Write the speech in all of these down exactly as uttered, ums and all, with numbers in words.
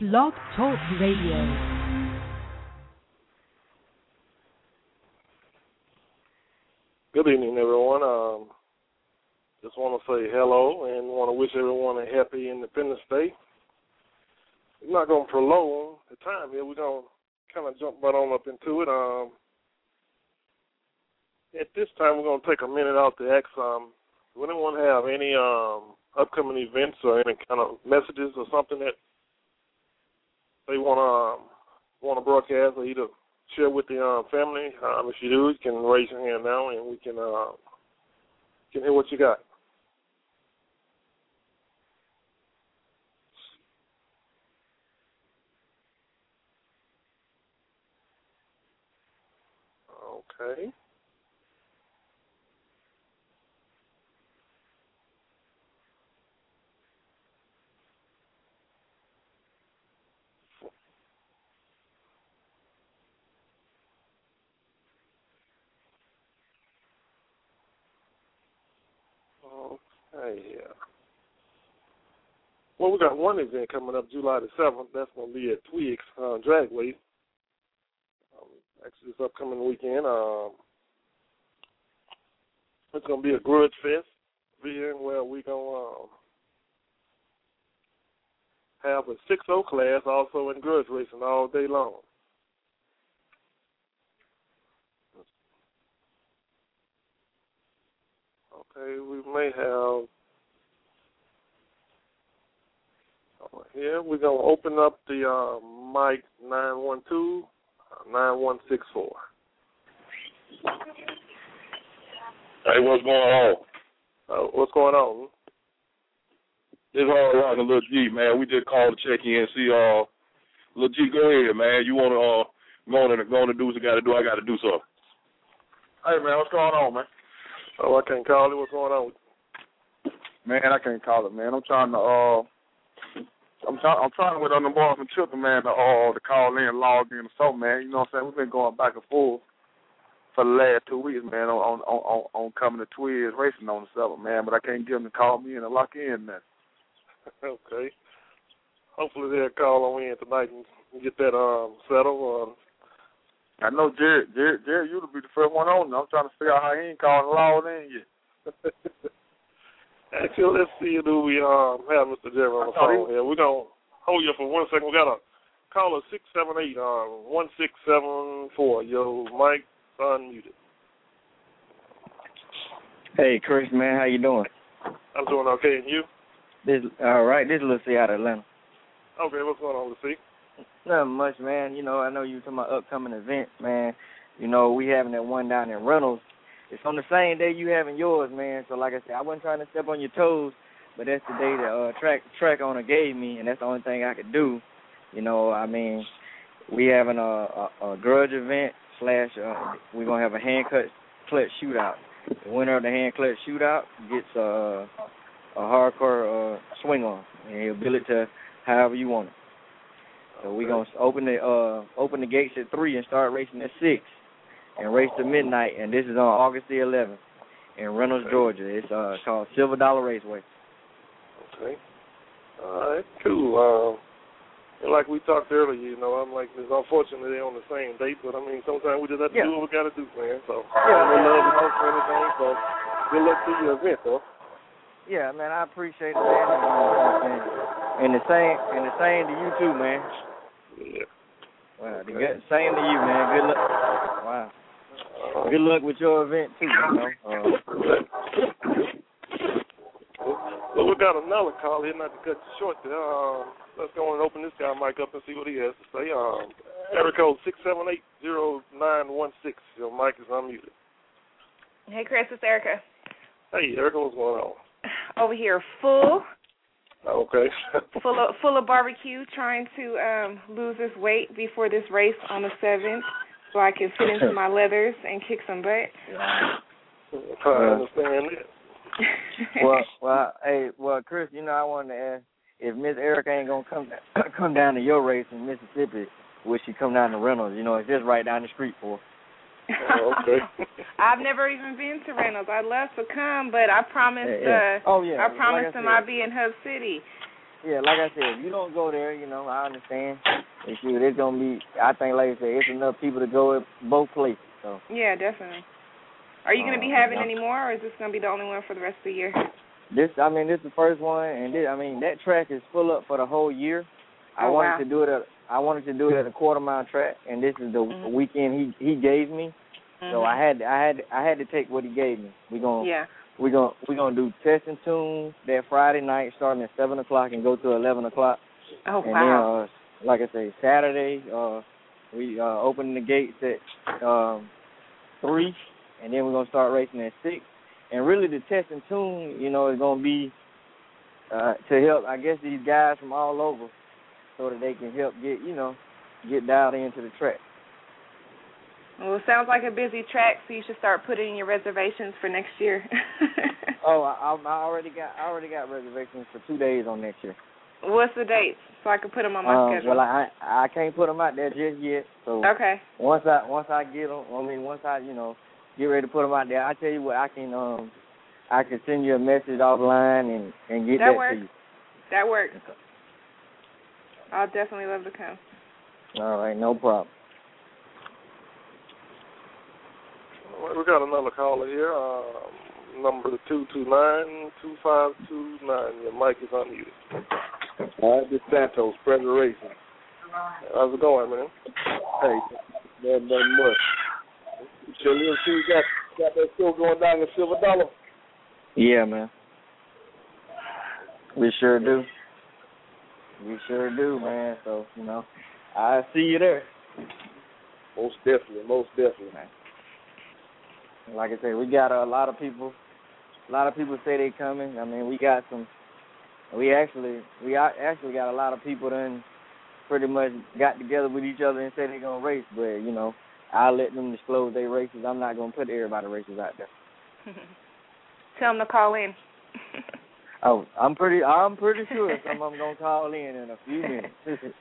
Blog Talk Radio. Good evening, everyone. Um, just want to say hello and want to wish everyone a happy Independence Day. We're not going to prolong the time here. We're going to kind of jump right on up into it. Um, at this time, we're going to take a minute out to ask, um, does anyone have any um, upcoming events or any kind of messages or something that they want to um, want to broadcast or either share with the um, family? Um, if you do, you can raise your hand now and we can uh, can hear what you got. Okay. Okay, yeah. Well, we got one event coming up July the seventh. That's going to be at Twigs uh, Dragway. Um, actually, this upcoming weekend. Um, it's going to be a grudge fest here where we're going to um, have a six oh class also in grudge racing all day long. Okay, we may have over here. We're going to open up the uh, mic nine one two, nine one six four. Hey, what's going on? Uh, what's going on? It's Hard Rock and Lil G, man. We just called to check in and see, uh, Lil G, go ahead, man. You want to uh, go on and go on and do what you got to do? I got to do something. Hey, man, what's going on, man? Oh, I can't call it. What's going on? Man, I can't call it, man. I'm trying to, uh, I'm trying, I'm trying with on the boys from Chilton, man, to, uh, to call in, log in, or something, man. You know what I'm saying? We've been going back and forth for the last two weeks, man, on on on, on coming to Twiz racing on the seventh, man. But I can't get them to call me in and lock in that. Okay. Hopefully they'll call on in tonight and get that um settled. Uh, I know Jared, Jared, Jared, you'll be the first one on. I'm trying to figure out how he ain't calling the law in yet. Actually, let's see who we um have Mister Jerry on the phone here. We're gonna hold you for one second. We got a caller six seven eight uh one six seven four. Yo, Mike, unmuted. Hey, Chris, man, how you doing? I'm doing okay, and you? This all right? This is Lucy out of Atlanta. Okay, what's going on, Lucy? Nothing much, man. You know, I know you talking about upcoming events, man. You know, we having that one down in Reynolds. It's on the same day you having yours, man. So, like I said, I wasn't trying to step on your toes, but that's the day the uh, track track owner gave me, and that's the only thing I could do. You know, I mean, we having a, a, a grudge event slash uh, we're gonna have a hand cut clutch shootout. The winner of the hand clutch shootout gets uh, a hardcore uh, swing on, and he'll bill it to however you want it. So we're gonna open the uh, open the gates at three and start racing at six, and race to midnight. And this is on August the eleventh in Reynolds, okay, Georgia. It's uh, called Silver Dollar Raceway. Okay. All right. Cool. Um, and like we talked earlier, you know, I'm like, it's unfortunate they're on the same date, but I mean, sometimes we just have to yeah. do what we got to do, man. So yeah, no love and hope for anything. So good luck to your event, though. Yeah, man, I appreciate it, man. And, and the same, and the same to you too, man. Yeah. Wow, the good, same to you, man. Good luck. Wow. Uh, good luck with your event too, you know. Uh, well, we got another call here, not to cut you short there. Um, let's go and open this guy mic up and see what he has to say. Um, area code six seven eight zero nine one six. Your mic is unmuted. Hey, Chris, it's Erica. Hey, Erica, what's going on? Over here, full. Okay. full of full of barbecue, trying to um, lose this weight before this race on the seventh, so I can fit into my leathers and kick some butt. I understand that. well, well, hey, well, Chris, you know, I wanted to ask if Miss Erica ain't gonna come come down to your race in Mississippi, will she come down to Reynolds? You know, it's just right down the street for her. Oh, okay. I've never even been to Reynolds. I'd love to come, but I promised. Yeah, yeah. Uh, oh yeah. I promised like I them said. I'd be in Hub City. yeah, like I said, if you don't go there, you know, I understand. It's, it's gonna be. I think, like I said, it's enough people to go at both places. So. Yeah, definitely. Are you gonna be uh, having yeah. any more, or is this gonna be the only one for the rest of the year? This, I mean, this is the first one, and this, I mean, that track is full up for the whole year. I Oh, wanted wow. to do it. At, I wanted to do it at a quarter mile track, and this is the mm-hmm. weekend he he gave me. Mm-hmm. So I had I had I had to take what he gave me. We gonna yeah. we gonna we gonna do test and tune that Friday night, starting at seven o'clock and go to eleven o'clock. Oh, and wow. then, uh, like I say, Saturday, uh, we uh, open the gates at um, three, and then we're gonna start racing at six. And really, the test and tune, you know, is gonna be uh, to help, I guess, these guys from all over, so that they can help get, you know, get dialed into the track. Well, it sounds like a busy track, so you should start putting in your reservations for next year. oh, I, I already got I already got reservations for two days on next year. What's the dates so I can put them on my um, schedule? Well, I I can't put them out there just yet. So okay. Once I once I get them, I mean, once I you know get ready to put them out there, I tell you what, I can um I can send you a message offline and and get that, that works. to you. That works. I'll definitely love to come. All right, no problem. Well, we got another caller here. Um, number two two nine two five two nine. Your mic is unmuted. All right, this is Santos, Predator Racing. How's it going, man? Hey, nothing, nothing much. Chilly, see, we got got that show going down in Silver Dollar. Yeah, man. We sure do. We sure do, man. So you know, I see you there. Most definitely, most definitely. Like I said, we got a lot of people. A lot of people say they coming. I mean, we got some. We actually, we actually got a lot of people done pretty much got together with each other and said they're gonna race. But you know, I'll let them disclose their races. I'm not gonna put everybody's races out there. Tell them to call in. oh, I'm pretty. I'm pretty sure some of them gonna call in in a few minutes.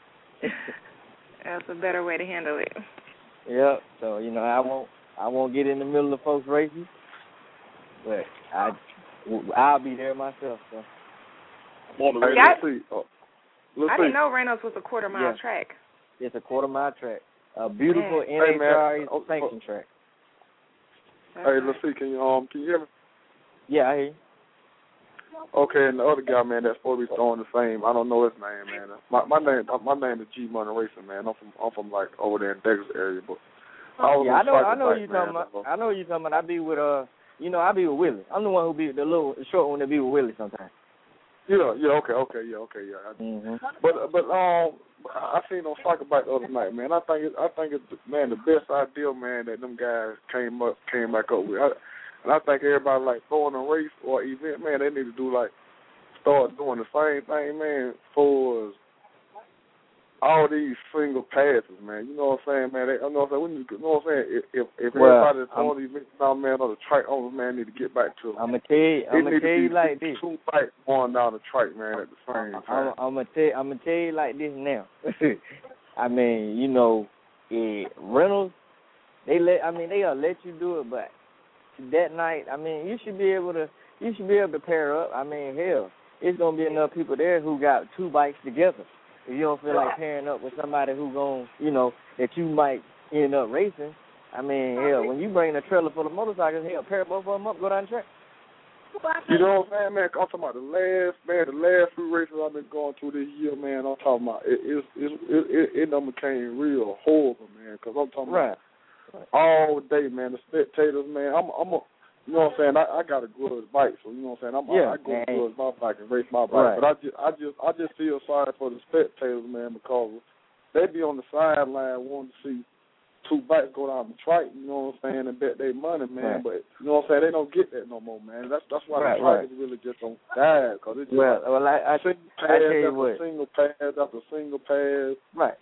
That's a better way to handle it. Yep. So you know, I won't. I won't get in the middle of folks' races, but I, I'll be there myself. So. I'm on the Hey, let's see. Oh, let's I see. didn't know Reynolds was a quarter mile yeah. track. It's a quarter mile track, a beautiful Man. N H R A Hey, man. sanction track. That's Hey, nice. let's see. Can you um can you hear me? Yeah, I hear you. Okay, and the other guy, man, that's supposed to be throwing the same. I don't know his name, man. My my name my name is G Money Racing, man. I'm from I'm from like over there in Texas area, but I was Yeah, on I know. I know cycle you bike, talking man, about. I know you talking about. I be with uh, you know, I be with Willie. I'm the one who be the little the short one that be with Willie sometimes. Yeah, yeah, okay, okay, yeah, okay, yeah. I, Mm-hmm. But but um, I seen on cycle bike the other night, man. I think it, I think it's man the best idea, man, that them guys came up came back up with. I, and I think everybody like throwing a race or event, man. They need to do like start doing the same thing, man, for all these single passes, man. You know what I'm saying, man? They, you know what I'm saying? We need to, you know what I'm saying? If if, if Well, everybody that's throwing these events down, man, on the track owners, man, need to get back to them. I'm gonna tell you. I'm gonna tell you like this. Two bikes going down the track, man, at the same time. I'm, I'm gonna tell. I'm gonna tell you like this now. I mean, you know, eh, Reynolds. They let. I mean, they'll let you do it, but that night, I mean, you should be able to. You should be able to pair up. I mean, hell, it's gonna be enough people there who got two bikes together. If you don't feel like pairing up with somebody who gon', you know, that you might end up racing, I mean, hell, when you bring a trailer full of motorcycles, hell, pair both of them up, go down the track. You know what I'm saying, man? I'm talking about the last, man, the last few races I've been going through this year, man. I'm talking about it. It it it, it, it done became real horrible, man. Because I'm talking right. about all day, man. The spectators, man. I'm I'm a, you know what I'm saying. I, I got a good bike, so you know what I'm saying. I'm, yeah, I, I go man. towards my bike and race my bike, Right. but I just I just I just feel sorry for the spectators, man, because they be on the sideline wanting to see two bikes go down the track, you know what I'm saying, and bet their money, man. Right. But you know what I'm saying, they don't get that no more, man. That's that's why Right, the track right. is really just on die, because it's just Well, like well, I, I, single I pass tell you after what. single pass after single pass. Right.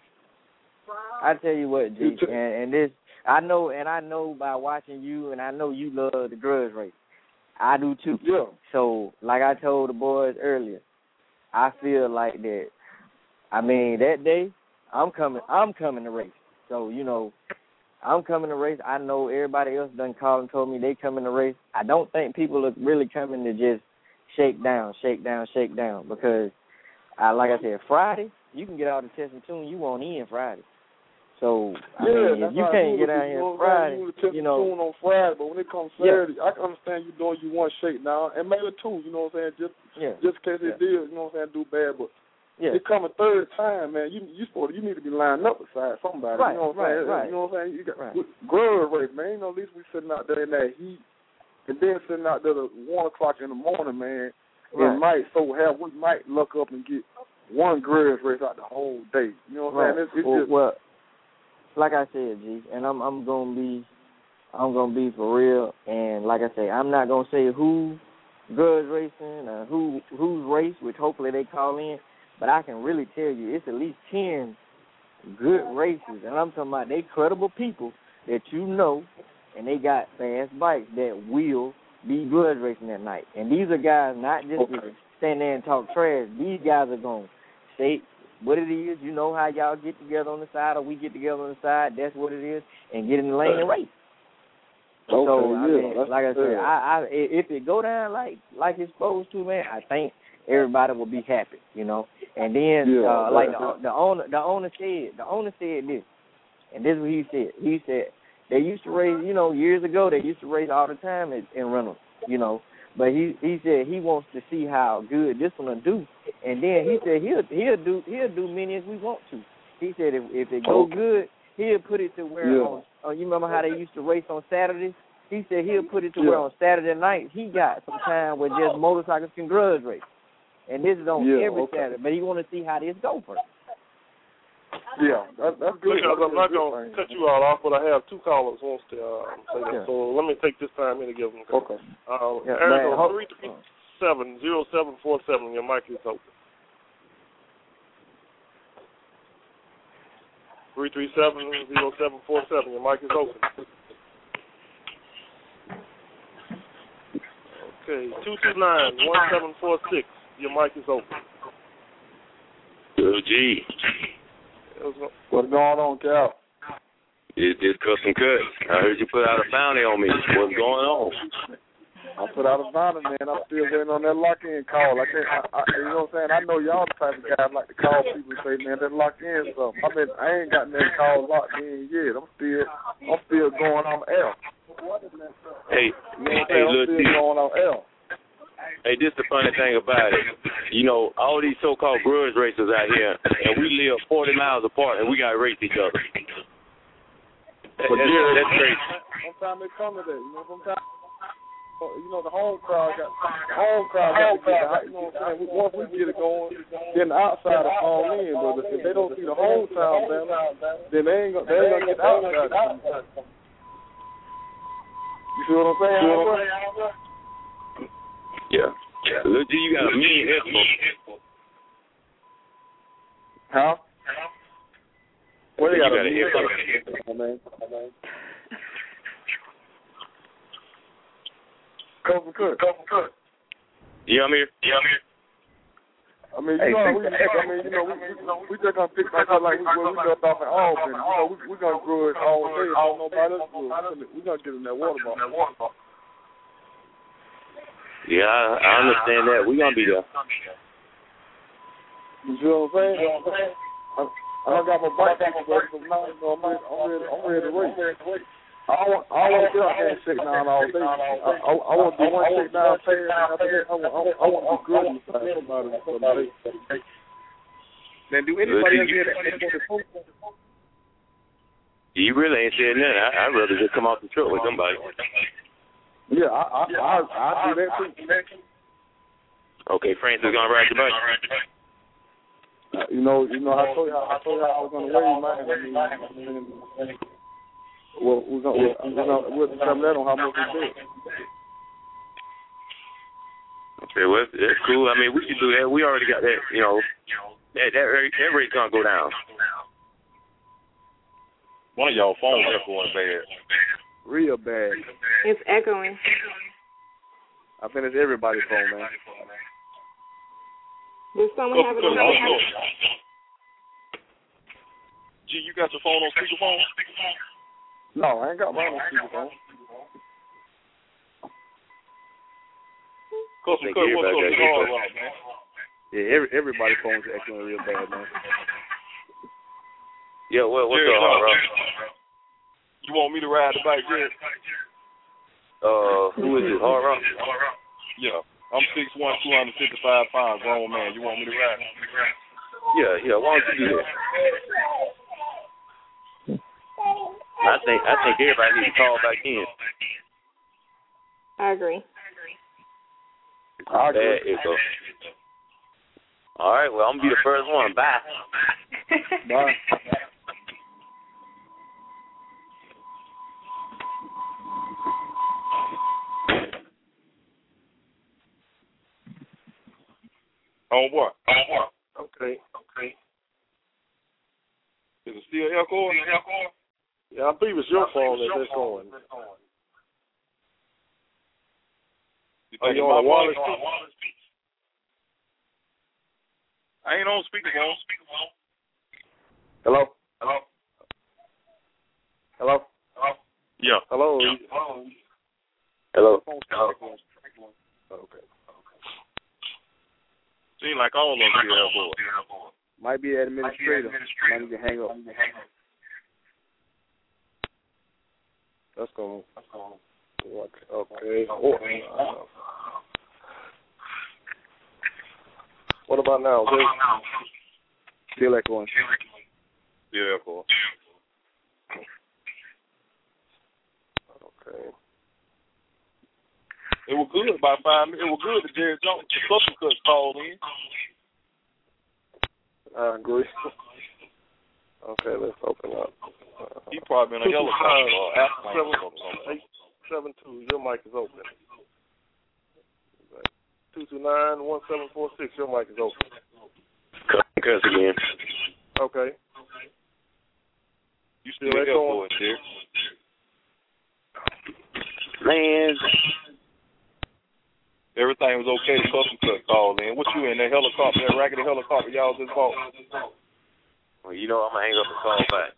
I tell you what, G, You t- and, and this, I know, and I know by watching you, and I know you love the grudge race. I do too. Yeah. So, like I told the boys earlier, I feel like that. I mean, that day, I'm coming. I'm coming to race. So, you know, I'm coming to race. I know everybody else done called and told me they coming to race. I don't think people are really coming to just shake down, shake down, shake down, because I, like I said, Friday, you can get all the test and tune you want in Friday. So, I yeah, mean, if you right. can't you get out here Friday, you, test you know. tune on Friday, but when it comes Saturday, yeah. I can understand you doing you one shake now, and maybe two, you know what I'm saying, just yeah. just in case yeah. it did, you know what I'm saying, do bad, but yeah. it come a third time, man, you you supposed you need to be lined up beside somebody, right, you know what I'm right, saying? Right. You know what I'm saying? You got right. grudge race, man, you know, at least we sitting out there in that heat, and then sitting out there at one o'clock in the morning, man, right. and might so have we might look up and get one grudge race out the whole day. You know what I'm right. saying? It's, it's well, just, well, like I said, G, and I'm I'm gonna be I'm gonna be for real, and like I say, I'm not gonna say who grudge racing or who who's race, which hopefully they call in, but I can really tell you it's at least ten good races, and I'm talking about they credible people that you know, and they got fast bikes that will be grudge racing that night. And these are guys not just okay. to stand there and talk trash. These guys are going to say what it is. You know how y'all get together on the side or we get together on the side. That's what it is. And get in the lane and race. Okay, so, I yeah, mean, like I said, yeah. I, I, if it go down like like it's supposed to, man, I think everybody will be happy, you know. And then, yeah, uh, like the, the owner, the owner said, the owner said this, and this is what he said. He said they used to race, you know, years ago they used to race all the time in, in Reynolds, you know. But he he said he wants to see how good this one will do, and then he said he'll he'll do he'll do many as we want to. He said if if it go okay. good, he'll put it to where yeah. on, uh, you remember how they used to race on Saturdays? He said he'll put it to yeah. where on Saturday night he got some time where just motorcycles can grudge race. And this is on yeah, every okay. Saturday, but he want to see how this go first. Yeah, that, that's good. Because I'm not going to cut you all off, but I have two callers wants to uh, say that. Yeah. So let me take this time in to give them. Okay. Uh, yeah, Area code three three seven zero seven four seven. Your mic is open. three three seven zero seven four seven. Your mic is open. Okay. two two nine one seven four six. Your mic is open. Yo, G. What's going on, Cal? It's just custom cut. I heard you put out a bounty on me. What's going on? I put out a bounty, man. I'm still waiting on that lock-in call. I can't, I, I, you know what I'm saying? I know y'all the type of guys like to call people and say, man, that lock-in stuff. I mean, I ain't got that call locked in yet. I'm still, I'm still going on L. Hey, you know hey, I'm look, still going on L. Hey, this the funny thing about it. You know, all these so-called grudge racers out here, and we live forty miles apart, and we got to race each other. That, But that's, yeah, that's crazy. Sometimes they come to that. You know, sometimes, you know, the home crowd got the home crowd got to get it. You know what I'm saying? Once we get it going, then the outside will fall in. But if they don't see the home crowd, then they ain't gonna, they ain't gonna get the outside. You see what I'm saying? You know what I'm saying? Yeah. Yeah. Look, G, you got a mean info. Huh? Well, you got, got a an info, man. Cousin Cook. Cousin Cook. Yeah, I'm here. Yeah, I'm here. I mean, you hey, know, we, I mean, you know, we, we, we just gonna pick back up like we, we left off in Albany. You know, we, we gonna grow it all day. I don't know about us. We gonna get in that water ball. Yeah, I, I understand that. We're going to be there. You see what I'm saying? I, I don't got my bike back, but now, you know, I'm ready, I'm ready, I'm ready to race. I don't, I don't want to get out there and shake down all day. I, I, I want to do one shake down pass, and after that, I want, I, I want to be good on the side somebody for the day. Now, do anybody else hear that? You really ain't saying nothing. I, I'd rather just come off the truck with somebody. Yeah, I I I, I do that too. Okay, Francis gonna ride your bike. Uh, you know, you know, I told you how I told you how I was gonna raise mine. I mean, I mean, well, we're gonna we're gonna we'll determine that on how much we do. Okay, well that's cool. I mean, we can do that. We already got that. You know, that that rate, that rate's gonna go down. One of y'all phones echoing bad. Real bad. It's echoing. I think it's everybody's phone, man. Does someone have it on speakerphone? G, you got your phone on speakerphone? No, I ain't got mine on speakerphone. Custom Cut, what's up? Call out, man. Yeah, every everybody's phone's echoing real bad, man. Yeah, well, what's Jared, up, Hard Rock? You want me to ride the bike, Jared? Uh, who is it, Hard Rock? Yeah. I'm six one, two hundred fifty-five pounds, grown man. You want me to ride? Yeah, yeah. Why don't you do that? I think I think everybody needs to call back in. I agree. I agree. Bad echo. All right, well, I'm gonna be the first one. Bye. Bye. Oh, what? Okay, okay. Is it still echoing? Yeah, I believe it's your phone that that's going. You Are think you it's on my a wireless phone? speaker? I ain't on speakerphone. Hello? Hello? Hello? Yeah. Hello. Hello. Okay. Seems like all of them here, boy. Might be the administrator. Might need to hang up. Let's go. Okay. Oh, uh, what about now? Jay? Still echoing. Yeah, boy. Okay. It was good about five minutes. It was good that Jerry Jones, the social cuts called in. I agree. Okay, let's open up. Uh, He probably in a helicopter or airplane or something. eight seven two. Your mic is open. Two two nine one seven four six. Your mic is open. Cuss again. Okay. You still there for it, Jerry? Man. Everything was okay. The custom cut called in. What you in that helicopter, that raggedy helicopter y'all just bought? Well, you know I'm gonna hang up and call back.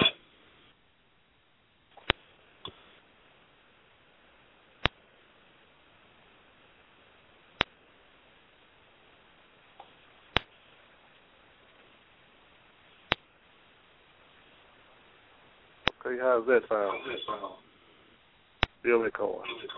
Okay, how's that sound? Still echoing.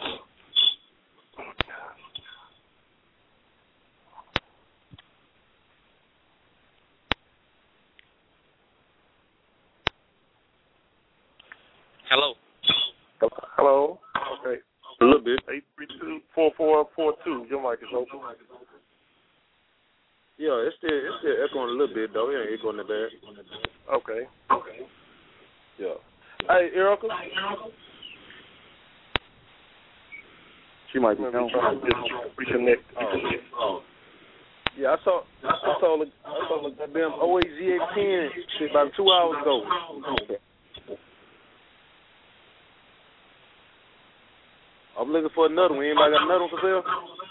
Hello. Hello. Okay. A little bit. Eight three two four four four two. Your mic is open. Yeah, it's still it's still echoing a little bit though. It ain't echoing that bad. Okay. Okay. Yeah. Hey, Erica. She might be Maybe gone. trying to get reconnect. Oh. Yeah, I saw I saw the I saw the goddamn O A Z X ten shit about two hours ago. I'm looking for another one. Anybody got another one for sale?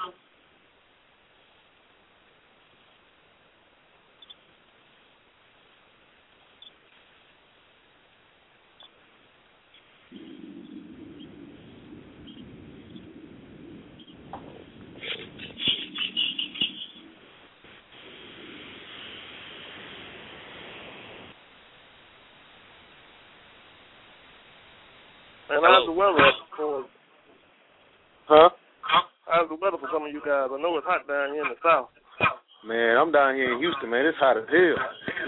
And how's the weather up for? Huh? How's the weather for some of you guys? I know it's hot down here in the south. Man, I'm down here in Houston, man. It's hot as hell.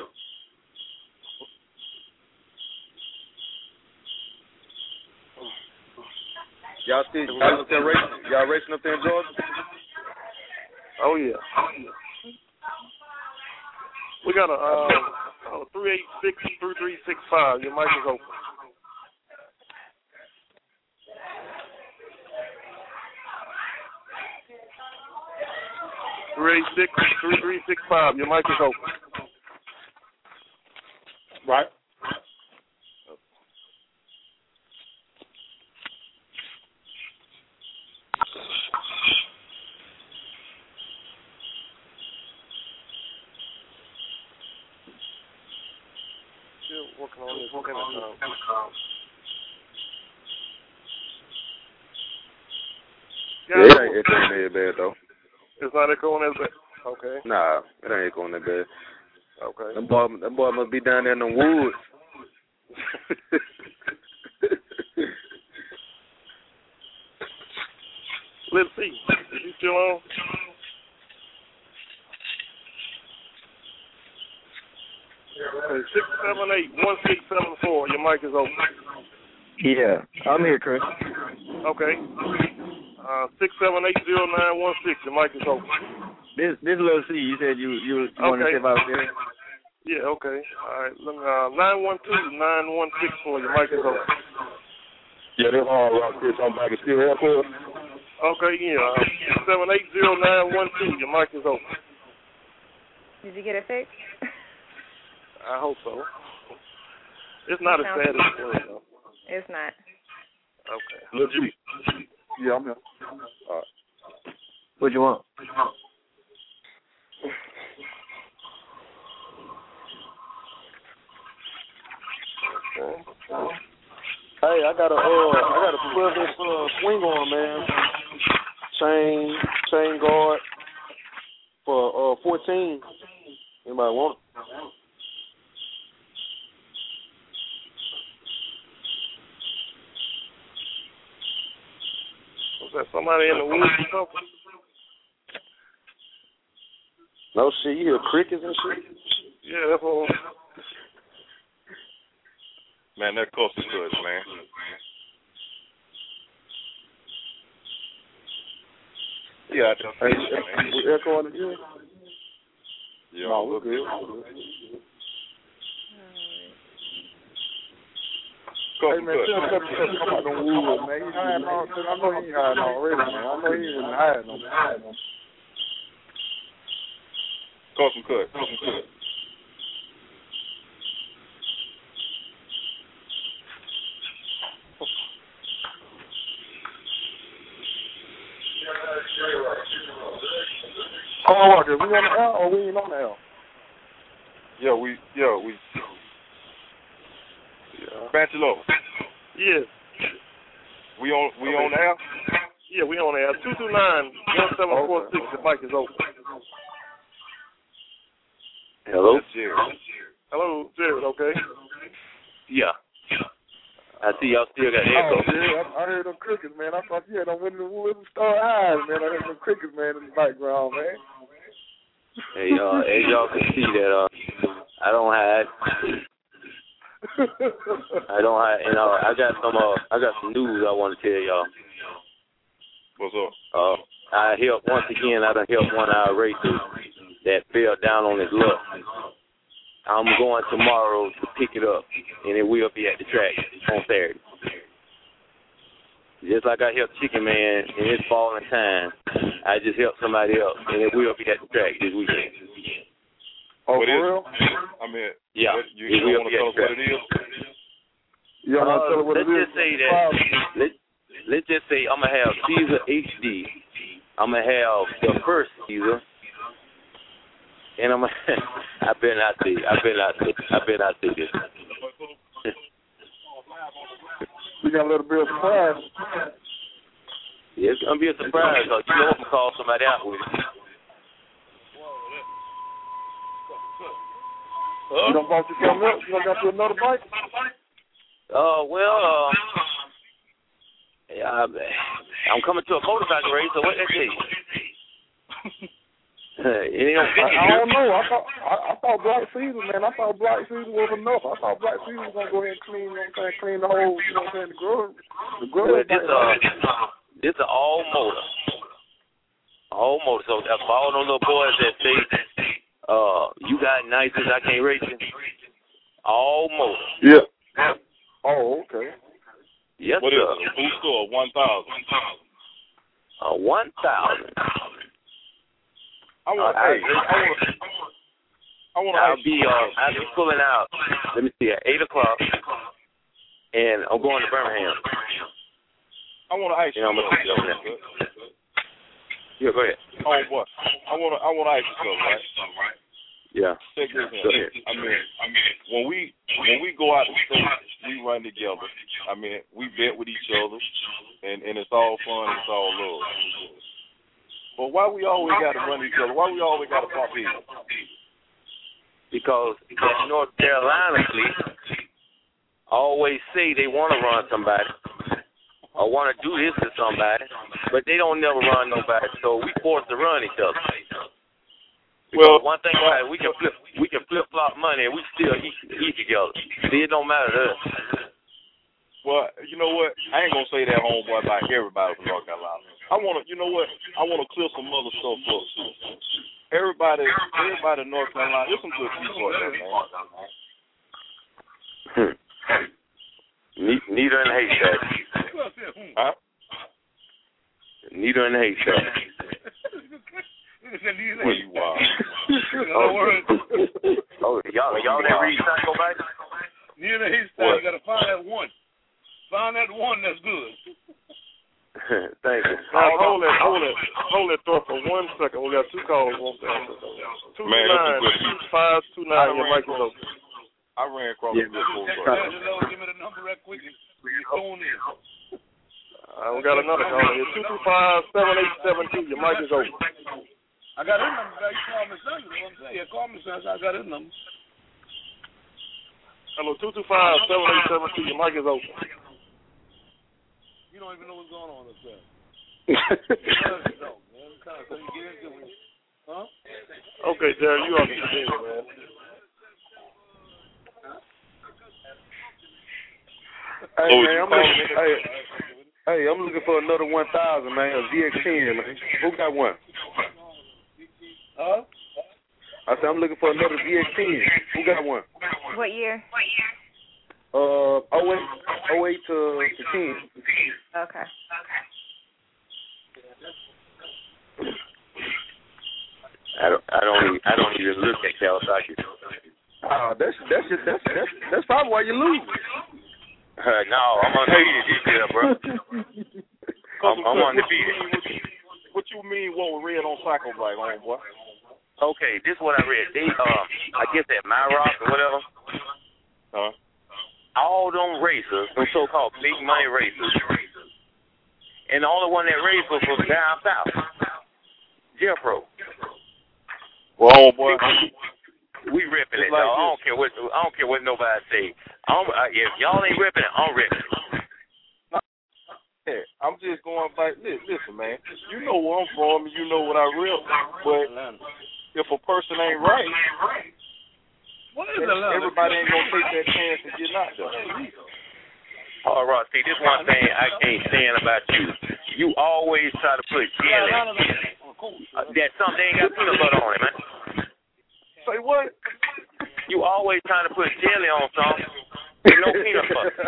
Y'all still, y'all still racing? Y'all racing up there in Georgia? Oh yeah. We got a uh, three eight six three three six five. Your mic is open. Three eight six three three six five. Your mic is open. Right. Still working on this intercom. Yeah, it ain't echoing that bad though. It's not echoing as bad. Okay. Nah, it ain't going that bad. Okay. That boy, that boy must be down there in the woods. Let's see. Is he still on? Okay, six seven eight one six seven four. Your mic is open. Yeah, I'm here, Chris. Okay. Uh, six seven eight zero nine one six. Your mic is open. This this little C. You said you you, you Okay. wanted to see if I was there. Yeah. Okay. All right. Let me, uh, nine one two nine one six four. Your mic is open. Yeah, they're hard rock, Chris. I'm back. It's still here, Chris. Okay. Yeah. Uh, six seven eight zero nine one two. Your mic is open. Did you get it fixed? I hope so. It's not as bad as it was, though. It's not. Okay. Lil G. Yeah, I'm here. All right. What you want? Hey, I got a uh, I got a twelve inch uh, swing on, man. Chain, chain guard for uh fourteen. Anybody want it? Was that somebody in the woods or something? No shit, you hear crickets and shit? Yeah, that's what. Man, that custom cuts, man. Yeah, I just Hey, man. we echoing again? Yeah, No, we're we're good. good. Hey, Custom man, cuts. tell Custom Cuts come out them woods, man. He hiding all, I know he ain't hiding already, man. I know he ain't hiding them. Hiding them. Custom cuts. Custom cuts. Come on, Walker. We on the L or we ain't on the L? Yeah, we, yeah, we. Yeah. Bachelor. Yes. We on, we Okay. on the air? Yeah, we on air. Two two nine one seven four six. The mic is open. Hello? That's Jared. Hello, Jared. Okay. Yeah. I see y'all still got echo. Oh, yeah, I, I heard them crickets, man. I thought you had them in the woods and star eyes, man. I heard them crickets, man, in the background, man. Hey, uh, as y'all can see that uh, I don't hide. I don't hide. And uh, I got some uh, I got some news I want to tell y'all. What's up? Uh, I helped once again. I done helped one of our racers that fell down on his luck. I'm going tomorrow to pick it up, and it will be at the track on Saturday. Just like I helped Chicken Man in his falling time, I just helped somebody else, and it will be at the track this weekend. Oh, What for is real? I mean, Yeah, what, you, it you will don't want be to tell at us the what it is? You don't want to tell Uh, her what let's it is? just say that. Let, let's just say I'm gonna have Caesar H D. I'm gonna have the first Caesar, and I'm. I better not see. I better not see. I better not see this. We got a little bit of surprise. Yeah, it's gonna be a surprise because you know I'm gonna call somebody out with it. You done bought you something else? You done got you another bike? Uh, well, uh, yeah, I'm, I'm coming to a motorcycle race. So what that say? It ain't I, I don't know. I thought I, I thought Black Season, man. I thought Black Season was enough. I thought Black Season was gonna go ahead and clean, you know what I'm saying, clean the whole, you know what I'm saying, the grove, the grove. Well, this uh, this a all motor, all motor. So that's for all those little boys that say, uh, you got nices, I can't race you. All motor. Yeah. Oh, okay. Yes, What is sir. it? A booster or one thousand? Uh, one thousand. I want. Uh, Hey, I, I want to I'll ask be you. uh, I'll be pulling out. Let me see at eight o'clock, and I'm going to Birmingham. I want to ask you. You know, I'm gonna go there. Yeah, go ahead. Oh, what? I want to. I want to ask you something, right? Yeah. Check this Go ahead. out. I mean, when we when we go out to state, we run together. I mean, we bet with each other, and and it's all fun. It's all love. But why we always got to run each other? Why we always got to pop in? Because that North Carolina clique always say they want to run somebody or want to do this to somebody, but they don't never run nobody. So we forced to run each other. Because well, one thing about it, we can flip, we can flip flop money and we still eat, eat together. See, it don't matter to us. Well, you know what? I ain't gonna say that, homeboy, about everybody from North Carolina. I wanna, you know what? I wanna clear some other stuff up too. Everybody, everybody in North Carolina, there's some good people out there, man. Neither in the haystack. Huh? Neither in the haystack. Where you are? Oh, y'all, y'all that read Psycho Bite? Neither in the haystack. You gotta find that one. Find that one that's good. Thank you. Now, hold it, hold it, hold it thought for one second. We got two calls. One second. Two Man, nine, two five two nine. Your mic is open. I ran across yeah. the good Give me the number right quick. Phone in. Uh, we got another caller here. Two two five seven eight seven two. Your mic is open. I got his number. You call me son. You know what I'm saying? Yeah, call me son. I got his number. Hello, two two five seven eight seven two. Your mic is open. You don't even know what's going on up there. Huh? Okay, Jerry, you on the video, man. Hey, oh, man, I'm looking, hey, hey, I'm looking for another one thousand, man, a V X ten, man. Who got one? Huh? I said I'm looking for another V X ten. Who got one? What year? Uh, oh eight, oh eight to, to ten. Okay. I don't, I don't, even, I don't even look at Kawasaki. Oh, that's that's just, that's that's that's probably why you lose. Uh, no, I'm undefeated this year, bro. I'm, I'm undefeated. What you mean? What we read on Psycho Bite, homeboy? Okay, this is what I read. They, um, I guess at My Rock or whatever. Huh? All them racers, them so-called big money racers, and the only one that raced was from down south, Jeffro. Well, homeboy, we ripping it, like dog. I don't care what I don't care what nobody say. I'm, uh, if y'all ain't ripping it, I'm ripping it. Yeah, I'm just going back. Listen, man. You know where I'm from. You know what I rip. But if a person ain't right, what is everybody ain't gonna take that chance to get knocked out. All right, see, this one thing I can't stand about you. You always try to put jelly. Uh, that something ain't got peanut butter on it, man. Say what? You always trying to put jelly on something with no peanut butter.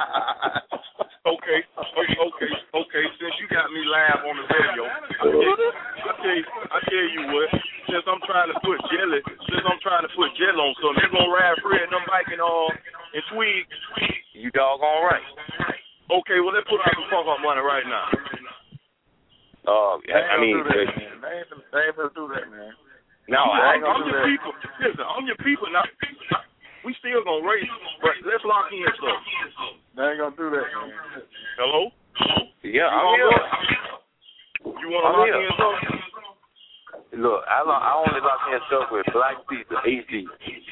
Okay, okay, okay. Since you got me live on the radio, I tell you, I tell you what. Since I'm trying to put jelly, since I'm trying to put jelly on something, you gonna ride Fred and them biking on uh, and Tweed. You doggone right. Okay, well let's put out some fuck up money right now. Uh, I, I mean, they ain't gonna do that, man. No, I ain't I'm gonna do your that. people. Listen, I'm your people now. We still gonna race, but let's lock in stuff. They ain't gonna do that, man. Hello? Yeah, I'm here. You wanna I'm lock here. in stuff? Look, I, lo- I only lock in stuff with Black Pizza, H D.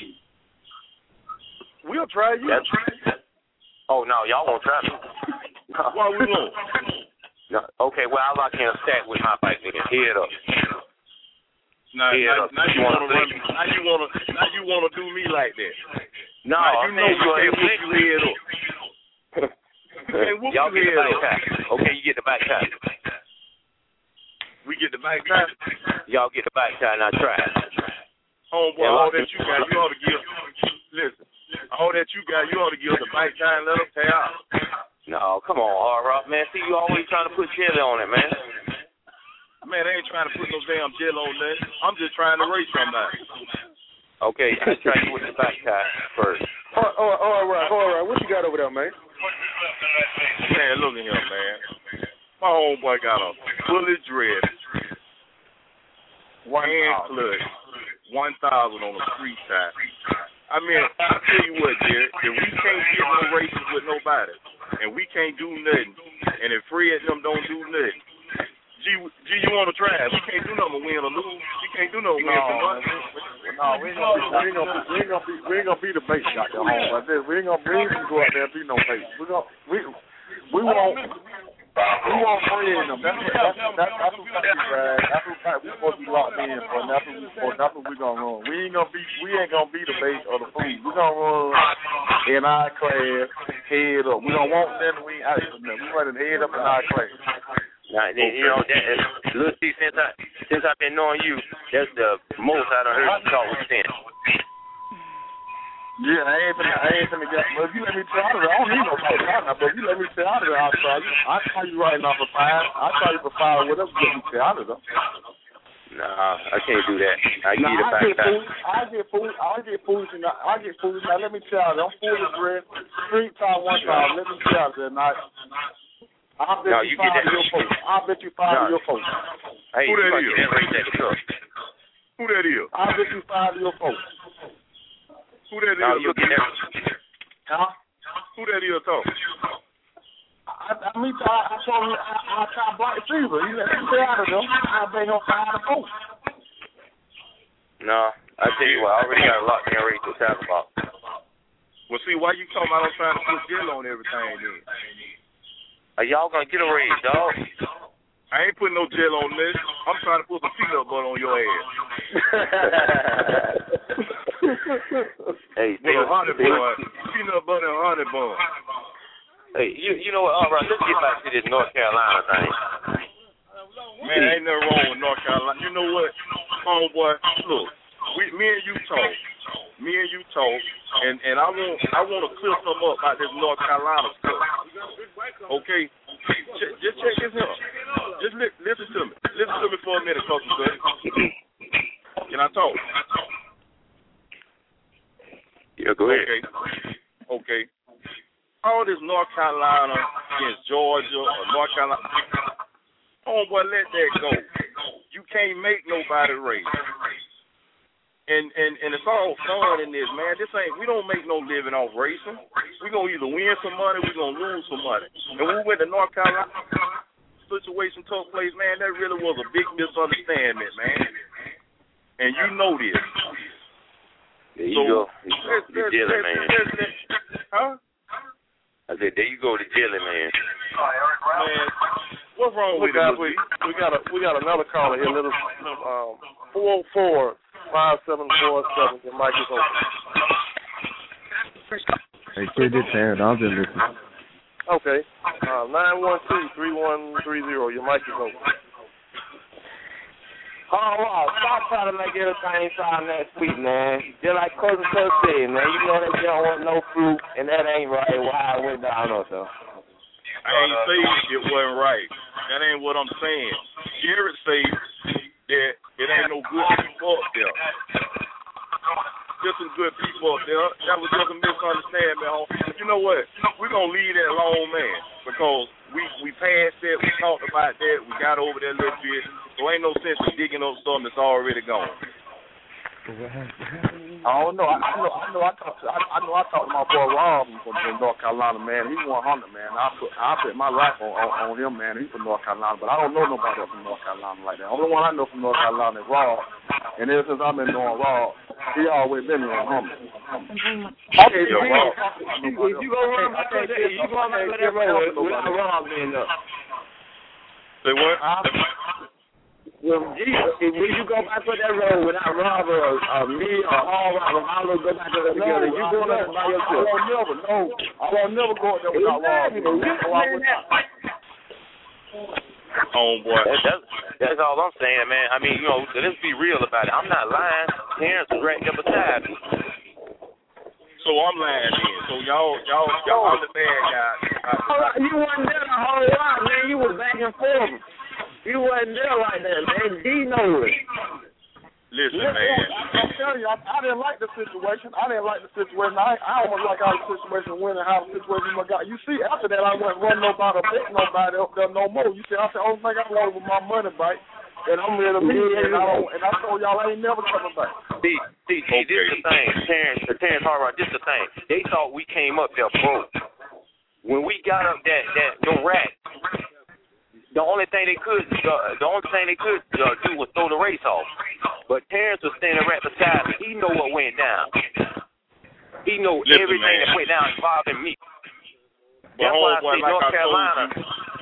We'll try you. That's, oh, no, y'all won't try me. No. Why we won't? No, okay, well, I lock in a stack with my bike, nigga. Head up. Now, Head now, up. now you wanna run? Now you wanna? Now you wanna do me like that? No, now, I'm you know saying you you can't whoop your head up. You can't whoop y'all your get the head back up. tie. Okay, you get the back tie. We get the back tie. Y'all get the back tie, and I try. Homeboy, Yeah, all like that you got, you ought to give. Listen, all that you got, you ought to give the back tie and let them pay out. No, come on, Hard Rock, man. See, you always trying to put jelly on it, man. Man, I ain't trying to put no damn gel on that. I'm just trying to race somebody. Okay, I try you with the back tie first. Oh, oh, all right, all right. What you got over there, man? Man, look at him, man. My homeboy got a fully dressed, one hand clutch, one thousand on the street side. I mean, I tell you what, Jerry, if we can't get no races with nobody, and we can't do nothing, and if Fred and them don't do nothing, G, G, you want to try? drive. We can't do nothing win or lose. We can't do no win No, for money. no, we ain't gonna be, we ain't gonna be, we ain't gonna be, we ain't gonna be the bait out there home like this. We ain't gonna, we ain't gonna go out there and be no bait. We gonna, we, we won't, we won't friend them. That's what, that's that's that's what we Brad. That's what we supposed to be locked in for. And that's what we for. That's what we gonna run. We ain't gonna be, we ain't gonna be the bait or the food. We gonna run in our class, head up. We don't want them. We ain't out of them. We running head up in our class. Now, you know, that, look, see, since I since I've been knowing you, that's the most I done heard you talk with sense. Yeah, I ain't finna, I ain't finna get. But if you let me try out of it, I don't need no fight out now. But if you let me try out of it, I'll try you. I'll try you right now for five. I'll try you for five. Whatever you let me try out of it. Nah, I can't do that. I nah, need a I get food. I get food. I get food. I get food. Now let me try out. I'm full of bread. Street time one time. Let me try out there. Now. I'll bet no, you, you five get that. Of your folks. I'll bet you five no. Of your folks. Hey, who you that is? That right there, who that is? I'll bet you five of your folks. Who that no, is? You get that. Huh? Who that is talking? I, I mean, I, I told him I, I tried Bright Fever. He let me stay out of them. I'll bet him five of folks. No, I tell you what, I already got a lot of rate to talk about. Well, see, why you talking about I'm trying to put jail on everything then? Are y'all gonna get a raise, dog? I ain't putting no gel on this. I'm trying to put some peanut butter on your ass. Hey, with a honey bun. Peanut butter and honey bun. Hey, you you know what? All right, let's get back to this North Carolina thing. Man, ain't nothing wrong with North Carolina. You know what, homeboy? Look, we, me and you talk. Me and you talk, and, and I want I want to clear some up about this North Carolina stuff. Okay, Ch- just check this out. Just li- listen to me. Listen to me for a minute, Cousin Sonny. Can I talk? Yeah, go ahead. Okay. Okay. All this North Carolina against Georgia or North Carolina, homeboy, let that go. You can't make nobody race. And, and and it's all fun in this, man. This ain't, we don't make no living off racing. We're going to either win some money, we're going to lose some money. And when we went to North Carolina, situation took place, man, that really was a big misunderstanding, man. And you know this. There you so, go. The jelly man. Huh? I said, there you go, the jelly man. Man, what's wrong we with got, it? We, we got a we got another caller here. Little um four oh four five seven four seven. Your mic is open. Hey, kid, this Aaron. I'll just listen. Okay. Uh, nine one two three one three zero. Your mic is open. Oh, wow. Stop trying to make everything sound that sweet, man. Just like Cousin Cuz said, man, you know that you don't want no fruit, and that ain't right. Why I went down on though. I ain't saying it wasn't right. That ain't what I'm saying. Jared said that it ain't no good people up there. Just some good people up there. That was just a misunderstanding, man. You know what? We're going to leave that alone, man, because we, we passed that. We talked about that. We got over that a little bit. So ain't no sense in digging up something that's already gone. I don't know. I, I know. I know. I talked. To, I, I know. I talked to my boy Rob from, from North Carolina, man. He's one hundred, man. I put. I put my life on, on on him, man. He's from North Carolina, but I don't know nobody else from North Carolina like that. The only one I know from North Carolina is Rob, and ever since I've been knowing Rob, he always been one hundred. Okay, so Rob, if you go run back to that, you go run back to that road without Rob being up. Say what? Well, Jesus, if you go back to that road without Rob or, or me or all Rob or all of go back to that together, you going up by yourself. I won't never, no. I won't never go up there without Rob. Homeboy. That, that's, that's all I'm saying, man. I mean, you know, let's be real about it. I'm not lying. Terrence was right there beside me. So I'm lying then. So y'all, y'all, y'all, I'm the bad guy. All right, you wasn't there the whole lot, man. You was back and forth. You wasn't there like that, man. D knows it. Listen, Listen, man. I'm telling you, I, I didn't like the situation. I didn't like the situation. I, I almost like how the situation went and how the situation got. You see, after that, I wasn't run nobody, bet nobody up there no more. You see, I said, only thing I wanted was my money back, and I'm ready to be here. And I, and I told y'all I ain't never coming back. See, see, see, this is the thing. Terrence, Terrence Harrod, this is the thing. They thought we came up there broke. When we got up that, that, the rack, the only thing they could, uh, the only thing they could uh, do was throw the race off. But Terrence was standing right beside me. He know what went down. He know Listen, everything man. that went down involving me. But That's why I homeboy, say like North I told Carolina. you,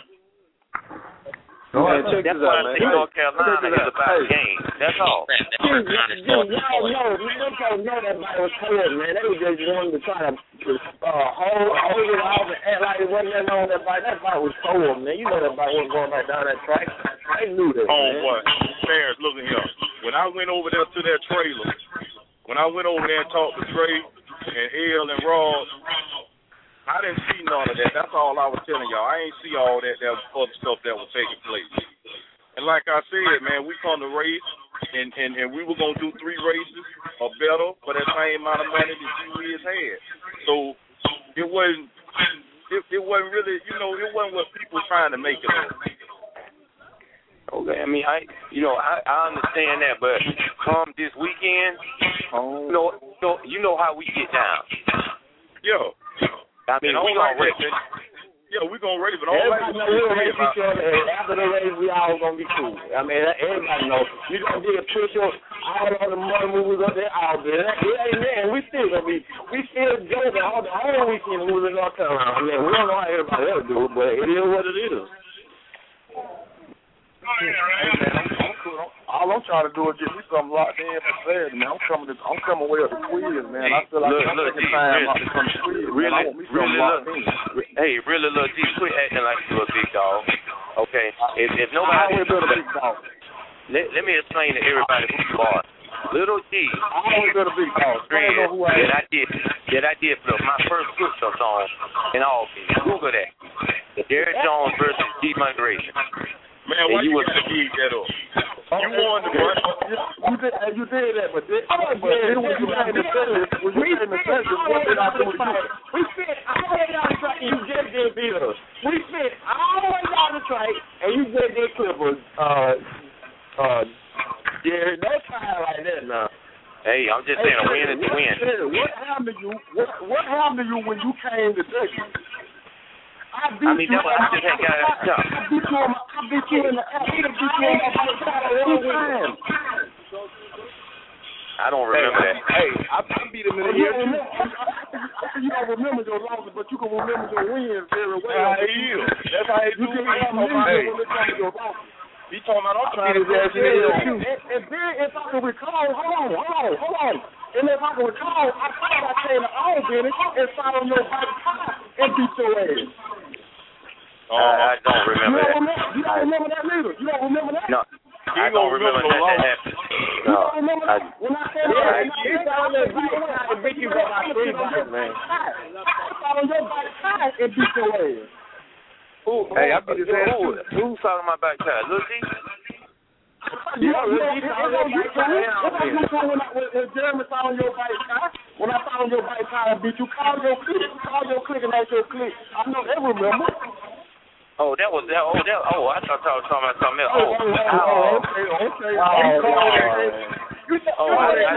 Go ahead, check That's this why out, I man. say North Carolina Check this is out. about Hey. the game. That's all. Dude, y'all know, man, them folks know that body was cold, man. They was just wanting to try to uh, hold, hold it off and act like it wasn't that on that bike. That bike was cold, man. You know that bike wasn't going back down that track. They knew that, man. homeboy, Terrence, look at here. When I went over there to that trailer, when I went over there and talked to Trey and L and Ross, I didn't see none of that. That's all I was telling y'all. I ain't see all that, that other stuff that was taking place. And like I said, man, we come to race, and, and, and we were going to do three races or better for that same amount of money that you guys had. So it wasn't, it, it wasn't really, you know, it wasn't what people trying to make it of. Okay, I mean, I, you know, I, I understand that, but come this weekend, you know, you know, you know how we get down. Yo. I mean, we gonna race. Yeah, we gonna race, but all Everybody like know we'll race each other, and after the race, we all gonna be cool. I mean, everybody know. You gonna get a push up, all of the money movers up there, all there. It ain't there. We still gonna be, we still joking all the whole weekend moving North Carolina. I mean, we don't know how everybody else do it, but it is what it is. Hey, man, I'm, I'm cool. All I'm trying to do is get me something locked in for Saturday, man. I'm coming. To, I'm coming way up the quiz, man. I feel like Look, I'm look, taking G, time really, out to come to quiz. really, man. I want me something really, locked look, in. hey, really, little G, quit acting like you a big dog. Okay, if if I nobody, always been a big dog. let, let me explain to everybody who you are. Little G, I always been a big dog. I don't know who I am. that I did, that I did for my first push-up song in Albany. Google that. The Derrick Jones versus G Money Racing. Man, why And you, you was- gotta give that up? Oh, You won the one. You did, and you did that, but, did, but then when you came to Texas, when you came to Texas, what did I do to you? We spent all the way down the track, and you just didn't beat us. We spent all the way down the track, and you just didn't clip us. Uh, uh, yeah, no time like that now. Hey, I'm just saying a win is a win. What happened to you? What, what happened to you when you came to Texas? I beat I mean, you. that was, I just had got out of tough. I beat you. On my, I beat you in the air. I beat you on my bike two times. I don't remember hey, that. Hey, I, I beat him in the year. You, you don't remember your losses, but you can remember your wins very well. That's how he is. That's how he do You can it. remember Hey, when it comes to your losses. he told me I'm trying to And, get and, and then if I can recall, hold on, hold on, hold on. And if I can recall, I thought I came to Albany and sat on your bike car and beat your ass. Uh, I don't remember you that. don't remember, you don't remember that neither. You don't remember that? No, I don't remember that that happened. You No, don't remember I, that? When I came Yeah, out, you sat on that bike car and beat you by my three bikes, man. I sat on your bike car and beat your ass. who, Hey, I who, beat his ass who, who's talking about back tire? Lil G? You know, you know, it don't get to it. It don't get to it when, I, when, when Jeremy sat on your bike car. When I sat on your bike car and beat you, call your click, call your click and ask your click. I know they remember. Oh, that was that. Oh, that. Oh, I thought I was talking about something else. Oh, Oh, oh, oh, okay, okay. Oh, you said, oh, oh, I, let I,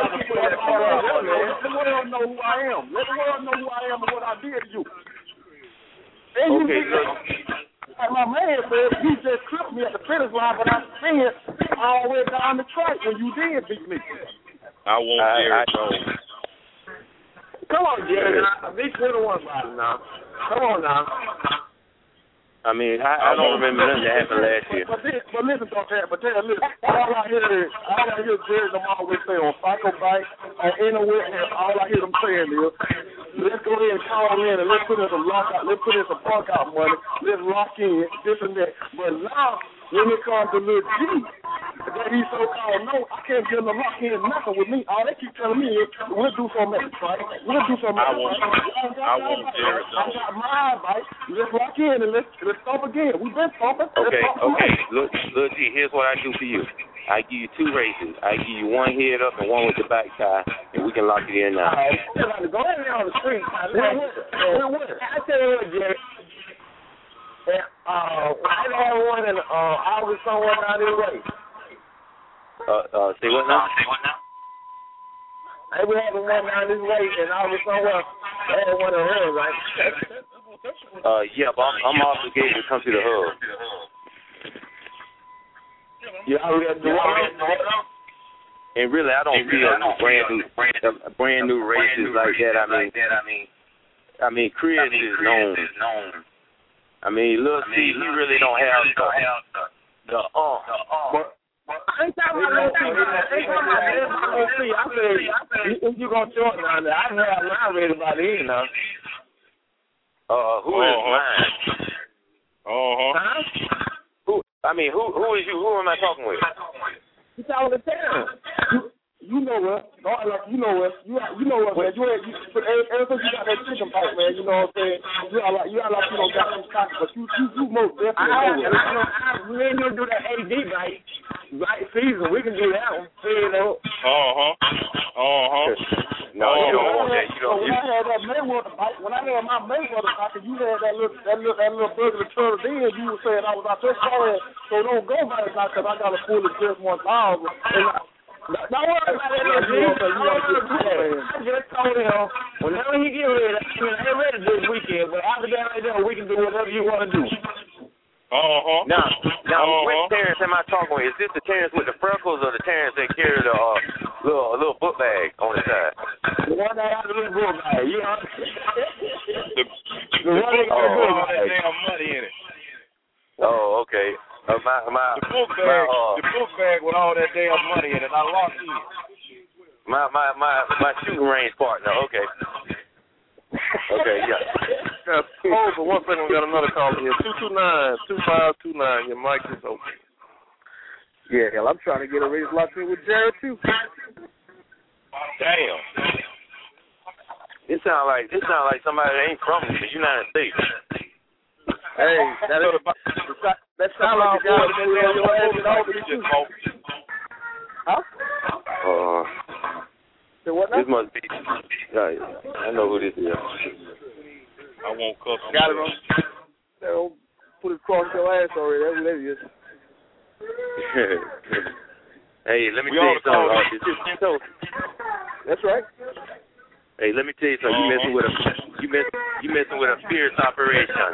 the world know who I am. Let the world know who I am and what I did to you. And you okay, did, good. like my man said, you just clipped me at the finish line, but I seen it all the way down the track when you did beat me. I want I- Derrick I- Jones. Come on, Jerry. Now, be twenty-one about it now. Come on now. I mean, I, I don't remember nothing that happened last year. But, but, but listen, don't tell, but tell, listen, all I hear is, all I hear Jerry them always say on Psycho Bike, on anywhere, and all I hear them saying is, let's go ahead and call in and let's put in some lock out, let's put in some bunk out money, let's lock in, this and that. But now, when it comes to Lil G, that he so-called no, I can't get him to lock in nothing with me. All they keep telling me is, we'll do something else, right? We'll do something I else. want, I want Derrick I Jones. got my bike. Let's lock in and let's, let's stop again. We've been stopping. Okay, okay. Look, look, G, here's what I do for you. I give you two races. I give you one head up and one with the back tie, and we can lock it in now. Go ahead on the street. I tell you what, Jerry. And, uh, I had one in uh, August somewhere down this way. Uh, uh, say what now? Hey, we having one down this way in August somewhere. I had one in her, right? Uh, yeah, but I'm, I'm obligated to come to the hub. You already do it. And really, I don't feel brand new, uh, brand new races like that. I mean, I mean, Chris is known. I mean, Lil C, he really don't have the the uh. But I ain't talking about Lil C. I ain't talking about Lil C. I said, if you gonna join down there, I have mine ready by then now. Uh, who is mine? Uh huh. Who? I mean, who? Who is you? Who am I talking with? You talking to Terrence. You, you know what? You know what? You you know what, man? You ain't, you, ever since you got that chicken pipe, man, you know what I'm saying? You are like, you are like you don't got some stock, but you, you, you most definitely I, know it. I, I, I, we ain't gonna do that A D bite, right season. We can do that one. You know? Uh-huh. Uh-huh. No, you don't want that. You don't. When I had that Mayweather fight, when I had my Mayweather fight, and you had that little, that little, that little burger turtle then, you were saying I was out there saying, so don't go by it now, because I got a full of just one thousand. Don't worry about that, G. I just told him, whenever he get ready, I mean, I ain't ready this weekend, but after that, right there, we can do whatever you want to do. Uh-huh. Now, now, uh-huh. which Terrence am I talking with? Is this the Terrence with the freckles or the Terrence that carry the uh, little a little book bag on his side? The one that has a little book bag, you know? The, the one that got a book all bag. that damn money in it. Oh, okay. Uh, my, my, the book bag, my, uh, the book bag with all that damn money in it. I lost it. My, my, my, my shooting range partner. Okay. Okay, yeah. Now, hold for one second. We got another call here. Two two nine two five two nine. Your mic is open. Yeah, hell, I'm trying to get a race locked in with Jared too. Damn. It sounds like it sounds like somebody that ain't from the United States. Hey, that is, that sounds like the guy that was your ass in Albany too. Huh? Uh, so what now? this must be. Uh, I know who this is. I won't cuss. Got it on. They'll put it across your ass already. That's what that is. Hey, let me we tell you something. Uh, this is so, That's right. Hey, let me tell you something. You messing with a you mess you messing with a fierce operation.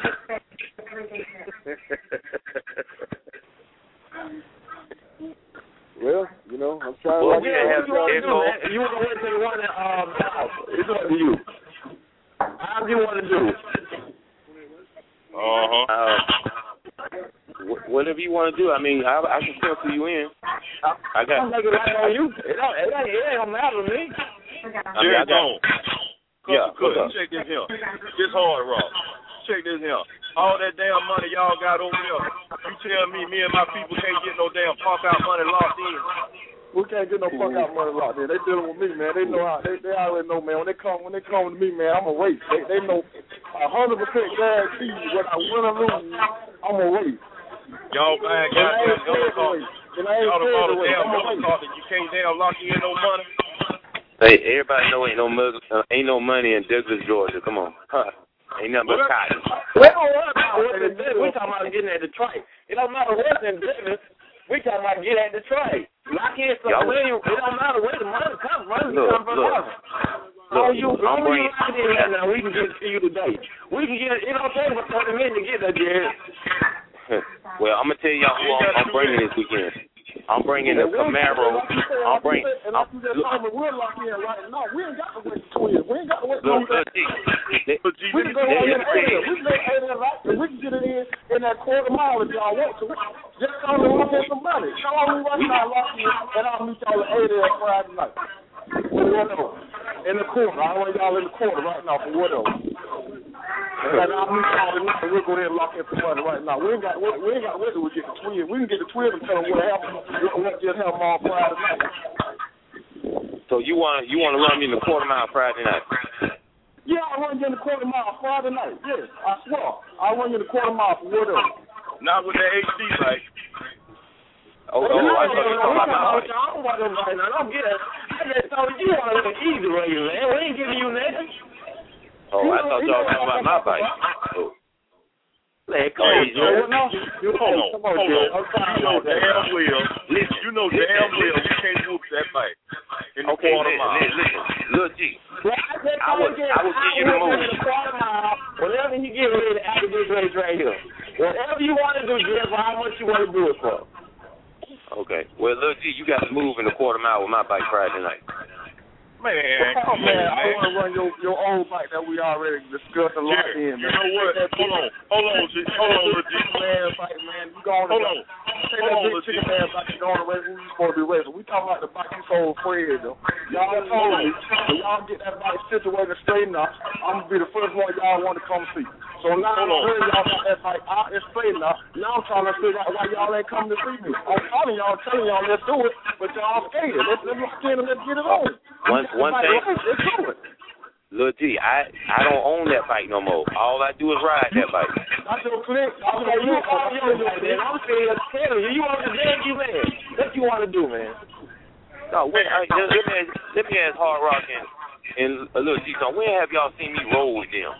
Well, you know, I'm trying well, to. We have you want to do, man? You want to wait till the one that um, it's up to you. How do you want to do? Uh-huh. Uh, wh- whatever you want to do. I mean, I, I can pencil you in. I got. I'm making it right on you. It don't, it ain't, it ain't gonna matter to me. I mean, I got. Yeah, Good. Check this here. This hard rock. Check this here. All that damn money y'all got over there. You tell me, me and my people can't get no damn punk out money locked in. We can't get no fuck out money locked in. They dealing with me, man. They know how. They they already know, man. When they come, when they come to me, man, I'm a race. They they know a hundred percent guarantee whether I win or lose, I'm a race. Y'all buying goddamn helicopters. Y'all done bought a damn helicopter. You can't damn lock in no money. Hey, everybody know ain't no mug- uh, ain't no money in Douglas, Georgia. Come on, huh. Ain't nothing but cotton. We don't worry about what's in Douglas. We talking about getting at Detroit. It don't matter what's in Douglas. We talking about getting at Detroit. Lock in some money. It don't matter where the money comes from. Money comes from us. Long you, long you lock it in right now, we can get it to you today. We can get it. It don't take but thirty minutes to get there, Jared. Well, I'm gonna tell y'all who I'm, I'm bringing this weekend. I'm bringing the Camaro. I'm bringing. And like you just told me, we're locked in right now. We ain't got to wait for twins. We ain't got to wait for twins. We can go on in the area. We can go in there right and we can get it in in that quarter mile if y'all want to. Just come and lock in some money. Come on, we right now lock in, and I'll meet y'all at eight a.m. Friday night. Whatever. In the quarter. I want y'all in the quarter right now for whatever. And I'll meet y'all tonight. We'll go there and lock in some money right now. We ain't got we, we ain't got wait till we get the twins. We can get the twins and tell them what happened. What just happened on Friday night. So you want you want to run me in the quarter mile Friday night? Yeah, I run you in the quarter mile Friday night. Yes, I swear. I run you in the quarter mile for whatever. Not with that H D light. Oh, oh, I thought you were talking about my I don't want them right now. Don't get it. I just told you you want to look easy right here, man. We ain't giving you nothing. Oh, I thought y'all were talking about my bike. Oh. Man, come on, Joe. You hold on, hold on. You know damn well. Listen, you know damn well we can't whoop that bike in the okay, quarter listen, mile. listen, look, G. Well, I, I will, I will give you the move. Whenever you get ready after this race right here, whatever you want to do, Jeff, how much you want to do it for? Okay. Well, look, G, you got to move in a quarter mile with my bike Friday night. Man, oh, come man, on, I man. want to run your your old bike that we already discussed and locked in, man. You know what? Hold on. Hold on, G. Hold on, G. Man, bike, man. You go on Hold the, on. Take that big chicken man bike you go on the way who you supposed to be racing. We talking about the bike you sold Fred, though. Y'all told me, when y'all get that bike situated and straightened up, I'm going to be the first one y'all want to come see. So now I'm hearing y'all got that bike out and straightened up. Now I'm trying to figure out why y'all ain't coming to see me. I'm calling y'all, telling y'all, let's do it, but y'all scared. Let's, let's lock in and let's get it on. One, one thing. Let's do it. Look, G, I, I don't own that bike no more. All I do is ride that bike. That's your click. I'm saying, you call your man. I'm saying, tell you, you want to beg you, man. What you want to do, man? No, when, I, let, me ask, let me ask Hard Rock and, and a little G, so when have y'all seen me roll with them?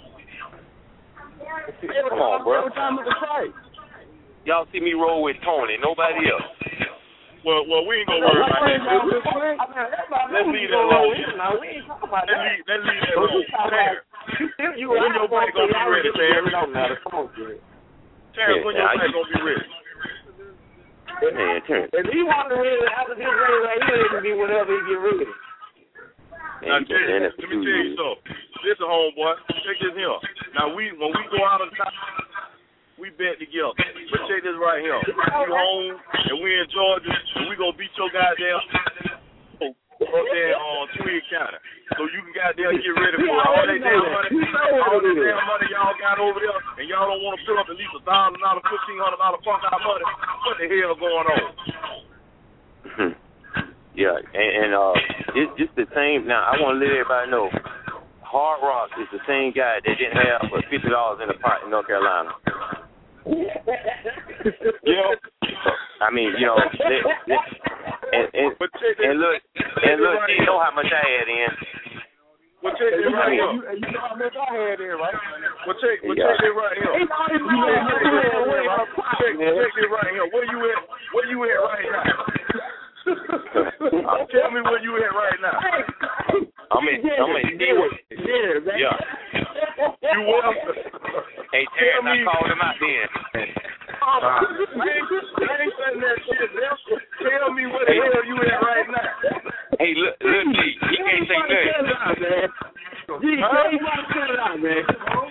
Come on, bro. Y'all see me roll with Tony, nobody else. Well, well, we ain't gonna worry about that. Let's leave that alone. Let's leave, let's leave that alone. Terrence, when your bike gonna be ready, Terrence? Terrence, when your bike gonna be ready? Man, Terrence. If he want to ready after this race right here, it can be whenever he get ready. Now, Terrence, let me tell you something. Listen, homeboy, check this here. Now, we when we go out of town, we bet together. But check this right here. We home and we in Georgia and we gonna beat your goddamn up there on Tweed County. So you can goddamn get ready for all that damn money, all that damn money y'all got over there, and y'all don't want to put up at least a thousand dollar, fifteen hundred dollar fuck out money. What the hell going on? Yeah, and, and uh, it's just the same. Now I want to let everybody know. Hard Rock is the same guy that didn't have but fifty dollars in the pot in North Carolina. Yeah. I mean, you know, they, they, and, and, and look, and look, you know how much I had in. Well, check it right here. You know how much I had in, right? Well, check, well, check it right here. Check, check it right here. Where you at? Where you at right now? Tell me where you at right now. I'm in, I'm in D-Wood. Yeah. You what? Hey, Terrence, I called him out then. Uh, I ain't saying that shit, man. Tell me where the hey. hell you at right now. Hey, look, look, G, he can't say nothing. G, tell you what to cut it out, man.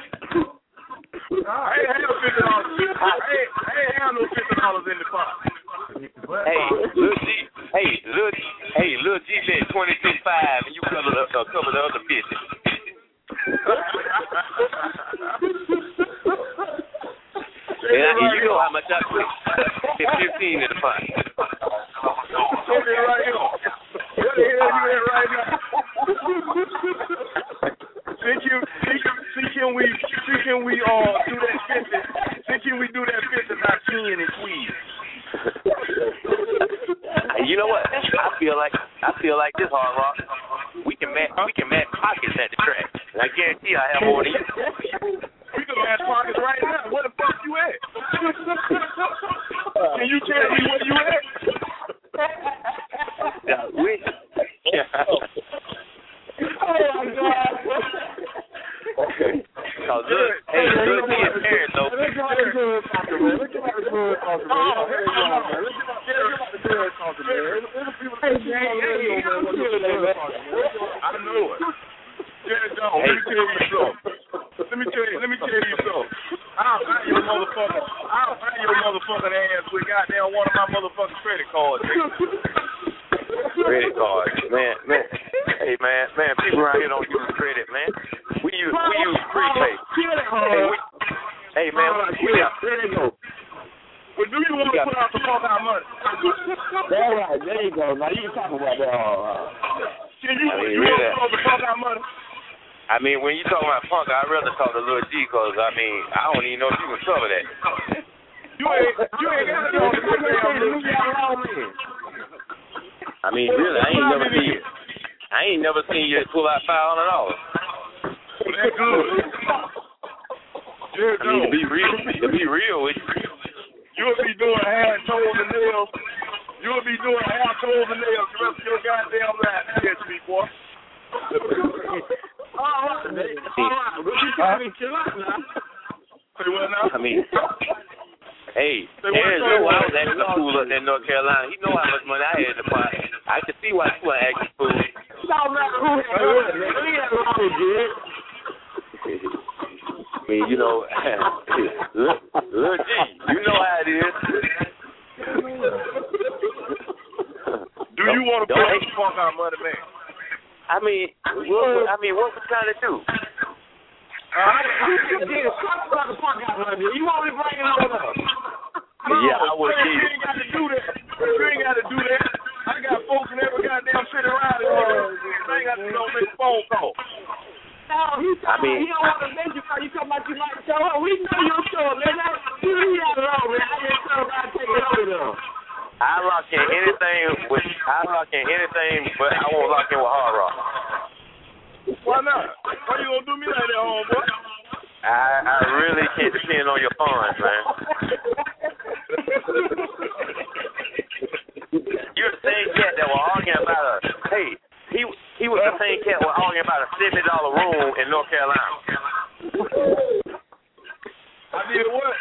I ain't have fifty dollars. I ain't, I ain't have no fifty dollars in the pot. Hey, look, G. Hey, look, hey, look, G bet twenty six five, and you cover the uh, cover the other fifty. And, I, and you know how much I put. It's fifteen in the pot. Check it right here. Where the hell you at right now? See, can, see, see, can we, see, can we uh do that fifty? See, can we do that fifty by ten and squeeze? You know what? I feel like I feel like this, Hard Rock. We can match we can match pockets at the track. And I guarantee I have more than you. We can match pockets right now. Where the fuck you at? Can you tell me where you at? Yeah, we, yeah. Oh my God. Okay. So look, hey, look, me and Terrence though. Let's get about the good talking, man. Let's get about the good talking, man. Let's get about the good talking, man. Hey, hey, I know it. Jared Jones, let me tell you something. Let me tell you, let me tell you something. I'll buy your motherfucker, I'll buy your motherfucking ass with goddamn one of my motherfucking credit cards. Credit cards, man, man. Hey, man, man, people around here don't use credit, man. We use, we use prepaid. Hey, we, hey, man, we, we got. But do you want to put out the fuck out money? That's right, there you go. Now you can talk about that. Can you, I mean, you really, want to put out the fuck out money? I mean, when you talking about punk, I'd rather talk to Lil G, because, I mean, I don't even know if you can cover that. You ain't, you ain't got to talk to Lil G. I mean, really, I ain't never seen you. I ain't never seen you pull out five hundred dollars. That's good. I mean, to be real, to be real with you. You'll be doing hair, toes, and nails. You'll be doing hair, toes, and nails the rest of your goddamn life. Catch me, boy. All right, man. All right. What you tell me? Chill out now. Say what now? I mean, Hey, Aaron know I was acting a fool up there in North Carolina. He know how much money I had in the pot. I could see why he wasn't acting a fool. No matter who had what, man. We had wrong good. I mean, you know, look, look, G, you know how it is. Do you want to put this funk out money, man? I mean, what, I mean, what we trying to do? You did talk about the funk out money. You want me to bring it on up? No, yeah, I would. You ain't got to do that. You ain't got to do that. I got folks in every goddamn city around here. I ain't got to go make a phone call. No, he told I mean, he don't want to mention you. You talking about you might show up. We know your show, man. You leave that alone, man. I just told about to take it over though. I lock in anything with I lock in anything, but I won't lock in with Hard Rock. Why not? Why you gonna do me like that, homeboy? I I really can't depend on your funds, man. You're the same cat that was arguing about a hey, he he was the same cat that was arguing about a seventy dollar room in North Carolina. I did what?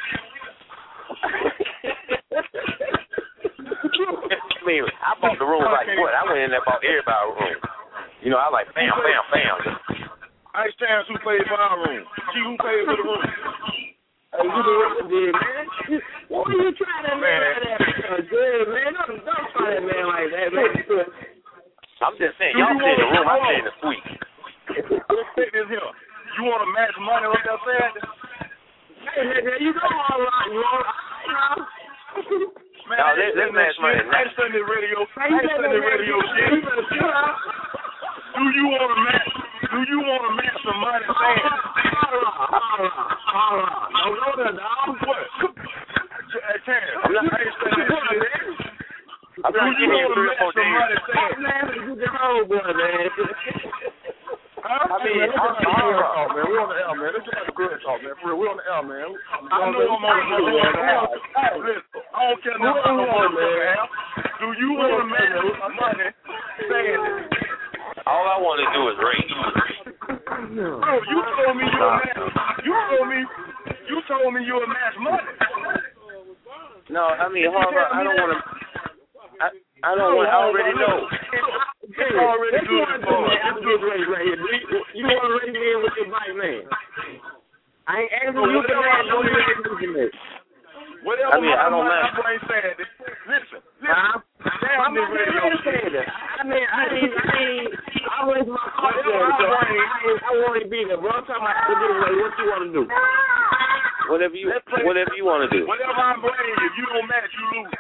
I mean, I bought the room like what? I went in there and bought everybody's room. You know, I like bam, bam, bam. I understand who paid for our room. Gee, who paid for the room? Hey, you the one did, man. What are you trying to man that good, man? Don't, don't try that man like that, man. I'm just saying, y'all stay in the room, I stay in the suite. Let's take this here. You want to match money like I said? Hey, nigga, you know all right, you all right, man, no, let's, let's match money. I ain't Sunday radio. I ain't Sunday radio shit. Do you want to match? Do you want to match some money? All right, all right, all right. Don't go there, dog. What? Hey, Terrence, I'm not saying shit. I'm do you want to match some money? Stop laughing at the whole boy, man. Huh? I mean, let's get the good talk, man. We're on the L, man. Let's get the good talk, man. For real, we're on the L, man. I know I'm on the L. Hey, listen, I don't care nothing about the L. Do you want to match some money? Saying it. All I want to do is race. Bro, you told me you a match. You told me. You told me you a match money. No, I mean, hold on. I don't want to. I, I don't want. I already know. It's already good for me. I'm good race right here. You want to race me in with your bike, man? I ain't asking you for that. Don't you ask me for that. Whatever I mean, I don't my mind. brain said. Listen, listen. Huh? Damn, this radio shit. I mean, I mean, I mean, I raise my car there, so I, I, I want to be there, bro. I'm talking about the giveaway. What you want to do? Whatever you, whatever you want to do. Whatever I'm blaming you, you don't match, you lose.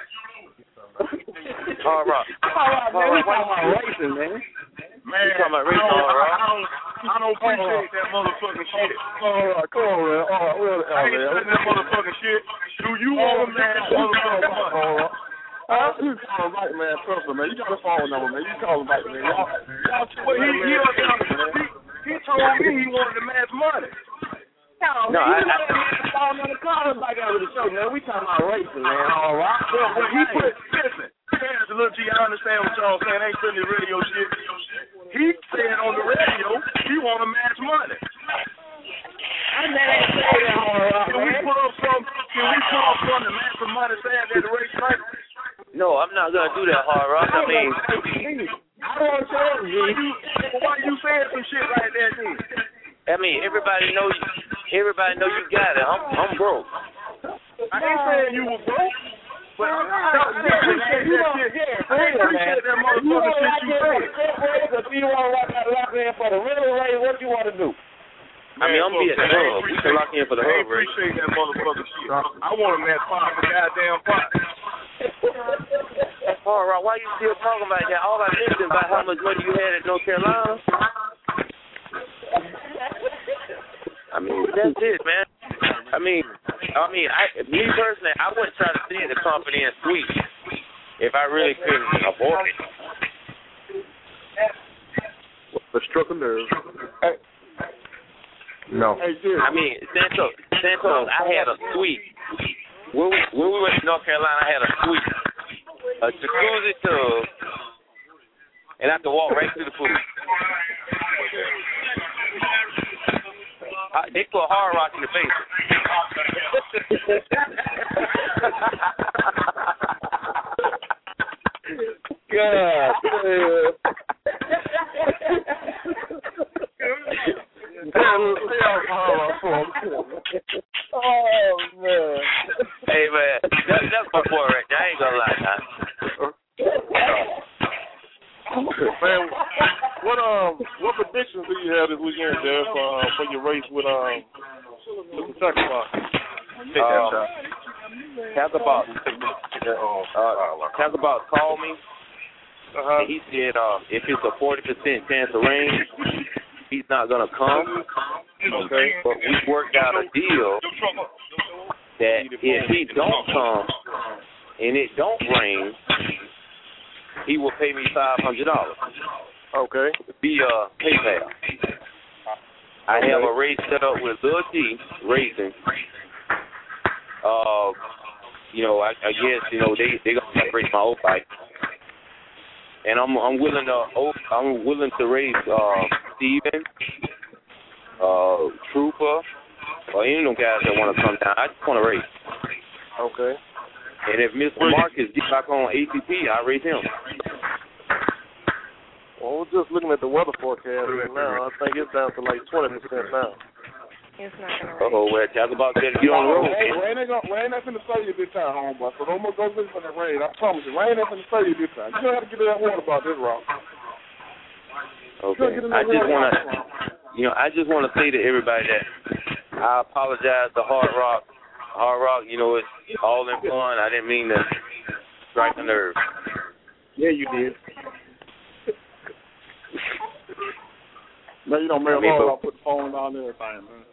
All right. All right, man. We talking about racing, man. Man, you talking about racing, I don't, all right? I don't, I don't appreciate that motherfucking shit. All right, come on, man. All right, we're on the L, I ain't man. saying that motherfucking shit. Do you want to match motherfucking money? All right. Uh, you call him back, man. Trust me, man. You got a phone number, man. You call him back, man. Y'all, y'all well, he, he, he, he told me he wanted to match money. No, No, man, I, you I, know that phone number. Call him back out of the show, man. We talking about racing, man. All right. Well, when he put, listen, Terrence and Lil G, I understand what y'all saying. Ain't Sunday radio shit. He said on the radio he want to match money. I man ain't say that, all right, Can we put up some? Can we put up some to match some money saying that the race right? no, I'm not gonna do that, Hard Rock. I mean, I don't want to tell you. Why you, why you saying some shit like that, then? I mean, everybody know you. Everybody know you got it. I'm, I'm broke. I ain't saying you were broke, but I appreciate that shit. I appreciate that motherfucking shit you said. If you want to lock that lock in for the real race, what you want to do? I mean, I'm be at the hub. We can lock in for the I hub race. appreciate that motherfucking shit. I want him at five for goddamn five. Hard Rock, why you still talking about that? All I mentioned about how much money you had at North Carolina. I mean, that's it, man. I mean, I mean, I, me personally, I wouldn't try to stay in the company and suite if I really couldn't afford it. The struck a nerve. Hey. No. I mean, Santos, Santos, I had a suite. When we, when we went to North Carolina, I had a suite, a jacuzzi tub, and I could walk right to the pool. I, they put Hard Rock in the basement. God oh man. Hey man, that, that's my boy right there. I ain't gonna lie now. Man, what um what predictions do you have this weekend, Jeff, for uh, for your race with um the Kentucky Box? Um, Catherbox, uh, Catherbox called me. Uh-huh. And he said uh, if it's a forty percent chance of rain, he's not gonna come. Okay. But we worked out a deal that if he don't come and it don't rain, he will pay me five hundred dollars. Okay. Via PayPal. I Okay. have a race set up with Lil T Racing. Uh, you know, I, I guess you know they they gonna race my old bike, and I'm I'm willing to I'm willing to race uh, Steven, uh, Trooper, or any of them guys that want to come down. I just want to race. Okay. And if Mister Marcus gets back on A T P, I race him. Well, we're just looking at the weather forecast right now. I think it's down to like twenty percent now. It's not gonna Uh rain. oh, well, talk about that. Get on the road. Rain, rain ain't gonna, rain ain't finna save you this time, homeboy. So don't go listen for that rain. I promise you, rain ain't finna save you this time. You don't have to get in that water about this, Rock. Okay. I just want to, you know, I just want to say to everybody that I apologize to Hard Rock. Hard Rock, you know, it's all in fun. I didn't mean to strike a nerve. Yeah, you did. Man, you don't make I mean, Hard but- Rock put the phone down and everything, man.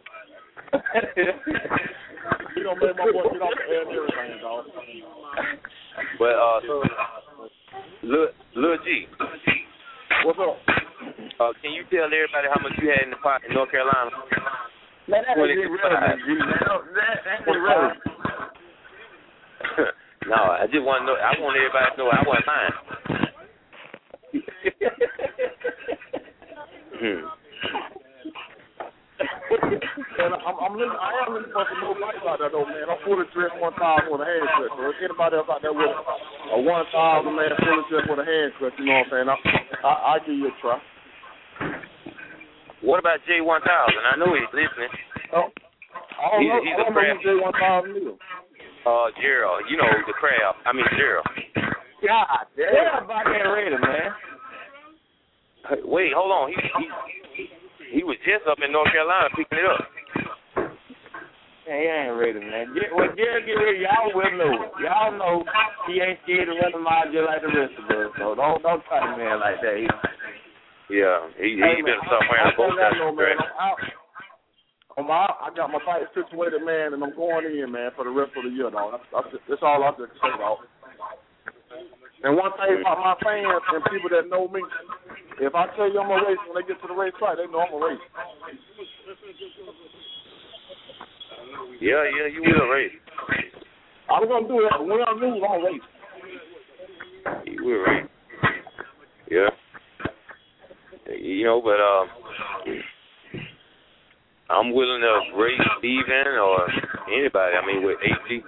You don't make my boy get off the air and everything, dog. But uh, Lil, Lil G, what's up? Uh, can you tell everybody how much you had in the pot in North Carolina? Man, that is irrelevant, G. That, that's irrelevant. No, I just want to know. I want everybody to know I wasn't lying. hmm. And I'm, I'm looking, I am looking for some more bikes out there, though, man. I'm fully dressed one thousand with a hand cut. So if anybody else out there with a one thousand, man, fully dressed with a hand cut, you know what I'm saying? I, I, I'll give you a try. What about J one thousand? I know he's listening. Oh, I don't he's, know, he's I a don't know crab. who J one thousand is. Uh, Gerald, you know the crab. I mean Gerald. God damn, about that ready, man. Hey, wait, hold on. He he he was just up in North Carolina picking it up. Yeah, he ain't ready, man. Get, when Jerry get ready, y'all will know. Y'all know he ain't scared to run the mile just like the rest of us. So don't don't try to man like that. He, Yeah, he he Hey, been man, somewhere I, in both I, I, know, man, sides. I'm out. I'm out. I got my bike situated, man, and I'm going in, man, for the rest of the year, dog. That's, that's, that's all I can say, dog. And one thing about my fans and people that know me, if I tell you I'm going to race, when they get to the race track, they know I'm going to race. Yeah, yeah, you will race. I'm going to do it. When I lose, I'm going to race. You will race. Yeah. You know, but um, I'm willing to race Steven or anybody. I mean, with A T.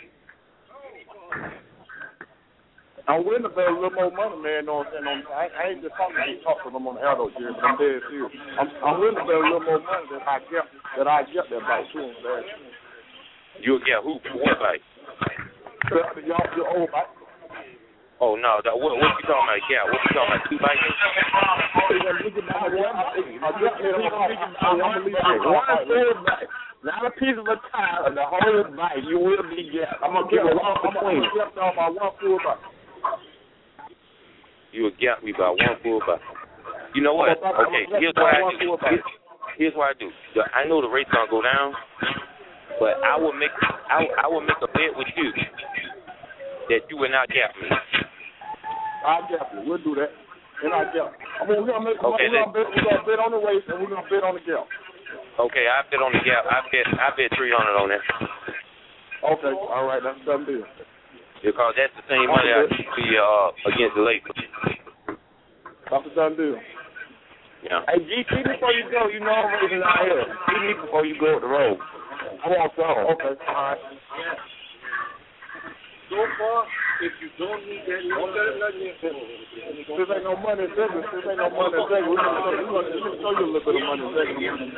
I'm willing to pay a little more money, man. Know what I'm saying? I, I ain't just talking to talk to them on the air though, Jerry, but I'm dead serious. I'm, I'm willing to pay a little more money than I get that I get that bike too. Man. You'll get who? What bike? Y'all, your old bike. Oh no, that, what what you talking about? Yeah, what you talking about? Two bikes? One full bike, not a piece of a tire, the whole bike. You will be get. I'm gonna give a walk between. I'm gonna off my one full bike. You will get me by one full bike. You know what? Okay, here's what I do. Here's, here's what I do. I know the race gonna go down, but I will make I I will make a bet with you that you will not gap me. I'll gap you. We'll do that. And I'll gap. I mean, we're gonna make Okay, we're gonna bet we're gonna bet on the race and we're gonna bet on the gap. Okay, I bet on the gap. I bet I bet three hundred on that. Okay, all right, that's a done deal. Because that's the same money I see uh, against the Lakers. That's a done deal. Yeah. Hey, G T, before you go, you know I'm racing out here. See me before you go up the road. I want some. Okay, all right. So far, if you don't need that, don't let it let me in. This ain't no money in Vegas. This ain't no money in Vegas. We're going to show you a little bit of money in Vegas.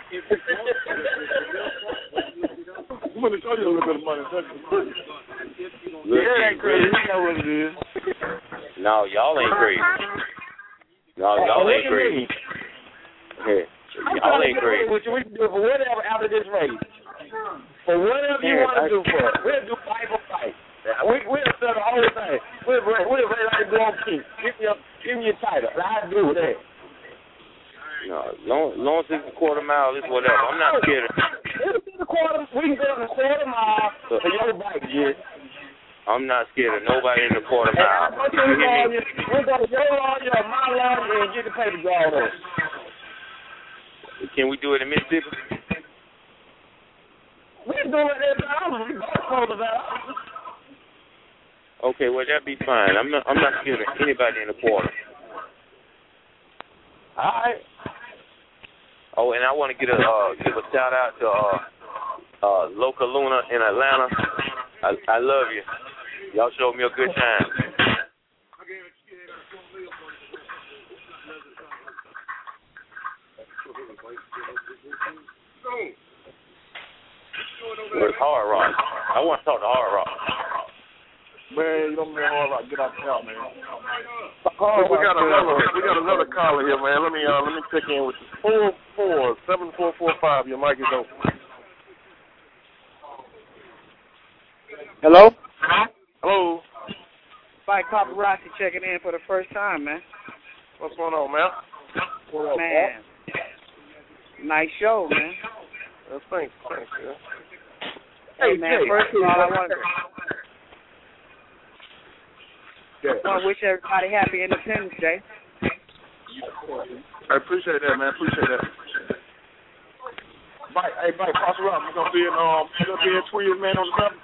We're going to show you a little bit of money in Vegas. Yeah, ain't crazy. You know what it is. No, y'all ain't crazy. No, y'all ain't crazy. Hey, y'all ain't crazy. What we can do for whatever after this race. For whatever you want to do for it. We'll do fight for fight. We, we'll sell the whole thing. We'll ready we'll like to go on keep. Give me, a, give me your title. I'll do that. No, long, long as it's a quarter mile, it's whatever. I'm not scared of it. We can go on a quarter mile for your bike, Jit. I'm not scared of nobody in the quarter mile. We'll go to your lawyer or my lawyer and get the paper drawn on. Can we do it in Mississippi? We can do it in Alabama. Okay, well that'd be fine. I'm not. I'm not scared of anybody in the quarter. All right. Oh, and I want to get a uh, give a shout out to uh, uh, Loca Luna in Atlanta. I, I love you. Y'all showed me a good time. Where's Hard Rock? I want to talk to Hard Rock. Man, you don't mean Hard Rock. Get out the out, man. Oh, we got another. We got another caller here, man. Let me uh, let me check in with you. Four four seven four four five. Your mic is open. Hello. Hello. Mike Paparazzi checking in for the first time, man. What's going on, man? What up, man? Nice show, man. Uh, thanks, thanks, man. Hey, man. First of all, I want to. I want to wish everybody happy Independence Day. I appreciate that, man. Appreciate that. Mike, hey, Mike, pass it up. We're gonna be in um, we're gonna be in Tweed, man, on the seventh.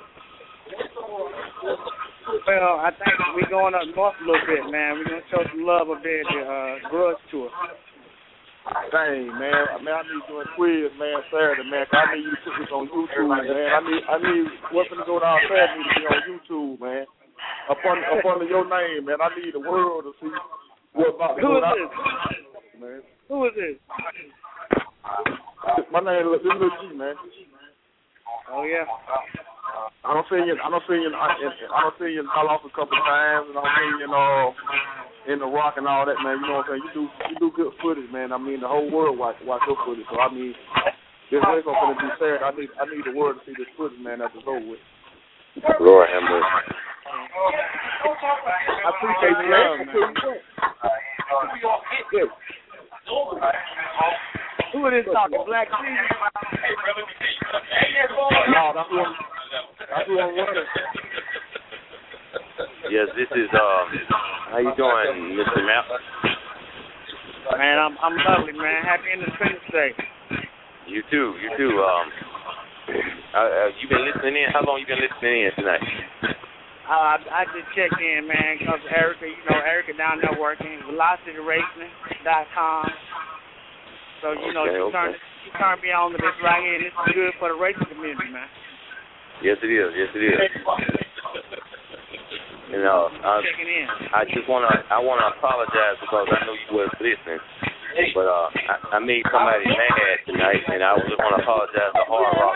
Well, I think we're going up north a little bit, man. We're gonna show some love up there at the uh, Grudge Tour. Dang, man, man, I need you in Tweed, man, Saturday, man. I need you to put this on YouTube, man. I need, I need what's gonna go down Saturday to be on YouTube, man. Up under, up under your name, man. I need the world to see what's about to Who go is down. this? Man. Who is this? My name is Lil G, man. Oh yeah. I don't see you. I don't see you. I, I don't see you fall off a couple of times, and I don't see you in uh in the Rock and all that, man. You know what I'm saying? You do you do good footage, man. I mean, the whole world watch watch your footage. So I mean, this race I'm gonna be sad. I need I need the world to see this footage, man. That's over with. Lord have mercy. I appreciate the love, man. Who it is talking? Black Sea? No, that's who I'm, that's who I'm running. Yes, this is um. How you doing, Mister Mapp? Man, I'm I'm lovely, man. Happy Independence Day. You too. You too. Um. Uh, uh, you been listening in? How long you been listening in tonight? Uh, I, I just checked in, man, because Erica, you know, Erica down there working, velocity racing dot com. So, you know, okay, she, okay. turned, she turned me on to this right here, and this is good for the racing community, man. Yes, it is. Yes, it is. You know, I, checking in. I just wanna, I wanna apologize because I know you wasn't listening, but uh, I, I made somebody mad tonight, and I just wanna apologize to Hard Rock.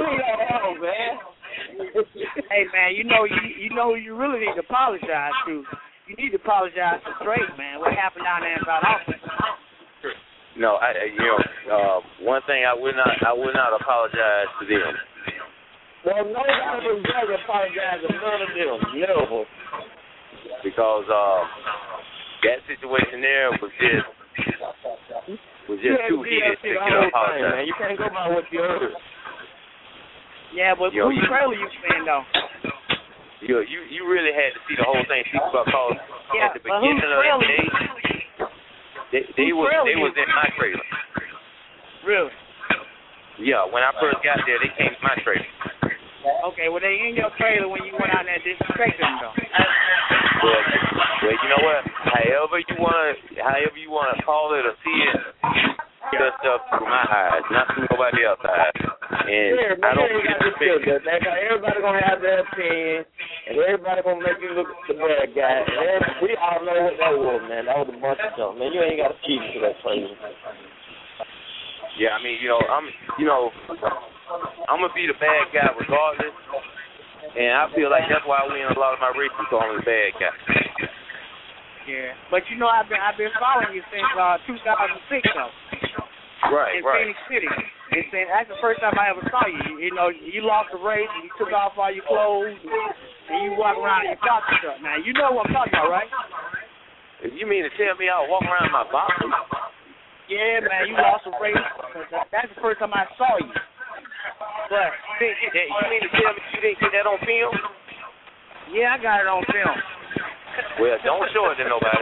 Hey man, you know you you know who you really need to apologize to. You need to apologize to Drake, man. What happened down there in South Austin? No, I you know uh, one thing I would not I would not apologize to them. Well, nobody was going to apologize to none of them. Never. Because uh, that situation there was just was just too heated to get apologize. Man. You can't go by what you heard. Yeah, but Yo, whose you, trailer you stand on? Yo, you you really had to see the whole thing. See, because yeah, at the beginning of the day, they they was they was in my trailer. Really? Yeah, when I first got there, they came to my trailer. Okay, well they in your trailer when you went out there disrespecting them though. Well, well, you know what? However you wanna, however you wanna call it or see it, that stuff through my eyes, not through nobody else's eyes. And yeah, man, I don't you got to feel that. Man. Everybody gonna have their opinion, and everybody gonna make you look at the bad guy. And every, we all know what that was, man. That was a bunch of stuff, man. You ain't got to keep to that crazy. Yeah, I mean, you know, I'm, you know, I'm gonna be the bad guy regardless, and I feel like that's why I win a lot of my races, so I'm the bad guy. Yeah, but you know, I've been I've been following you since uh, two thousand six, though. Right, in right. Phoenix City. And saying that's the first time I ever saw you. You know, you lost the race and you took off all your clothes and you walk around in your boxer truck. Now you know what I'm talking about, right? If you mean to tell me I was walking around in my boxers? Yeah, man, you lost the race. That's the first time I saw you. But you mean to tell me you didn't get that on film? Yeah, I got it on film. Well, don't show it to nobody.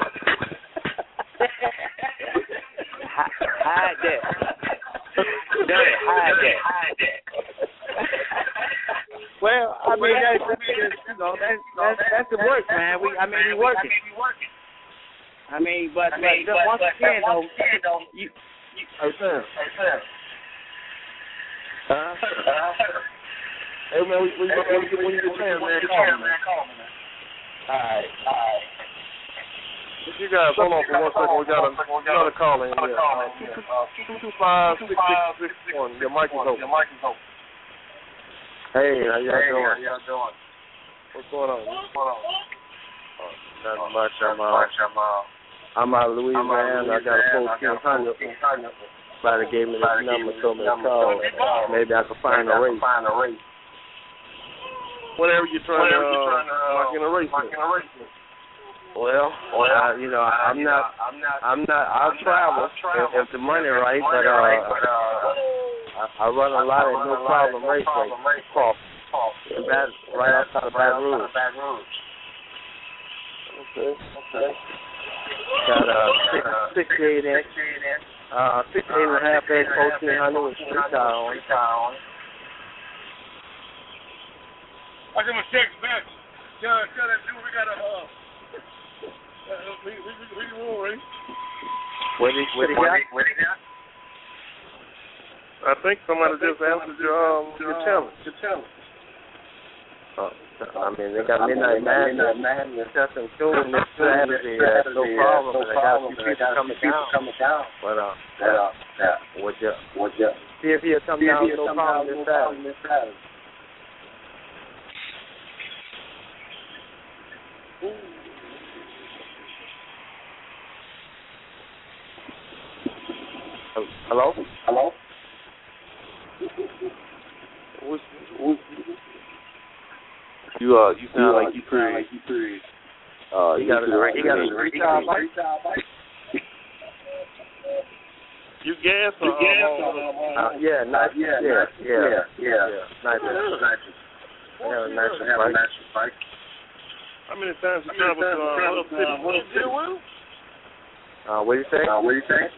Hide that. Done it. Hide that. Well, I mean, that's, that's you know, that's that's that's the work, man. We, I mean, we working. I mean, but, I mean, but, but once again, though, you, you, hey, Sam. Hey, Sam. Huh? Hey, man, we, we, when you when you get chance, man, call me, man. All right, all right. You guys, hold on for one second. We got a, got a call in here. two two five, six six six one. Your mic is open. Your mic is open. Hey, how y'all hey, doing? How y'all doing? What's going on? What's going on? Oh, nothing much. I'm uh, I'm out of Louisiana. I got a fourteen hundred. Somebody gave me this number, told me to call. Maybe I could find a race. Whatever you're trying to uh, lock in a race. Well, well, uh, you know, I'm not, I'm not, I'm not. I'll travel if, if the money right, but uh, I, I run a lot of no problem race races. Right outside of Baton Rouge. Okay, okay. Got a six, sixty-eight inch, uh, sixty-eight and a half inch fourteen hundred with street tire on it. I give him a check back. Tell, tell that dude we got a. Uh, Uh, we, we, we, we will race. What did he got? I think somebody just answered your um your challenge. Your challenge. Oh, I mean, they got Midnight Madness, testing too, and this Saturday, uh, no problem. And I got a few people coming down. Coming down. But uh, yeah, yeah. Would you? Would you? See if he'll come down. No problem this Saturday. Hello? Hello? What's, what's, you uh, you sound like you pretty, like you pretty. Uh, you got a, you got a three tire bike. You gas or you gas or uh, yeah, nice, yeah, yeah, yeah, yeah, yeah, nice, nice. I have a nice bike. How many times you travel to uh, Hub City? Uh, what do you say? Uh, what do you say?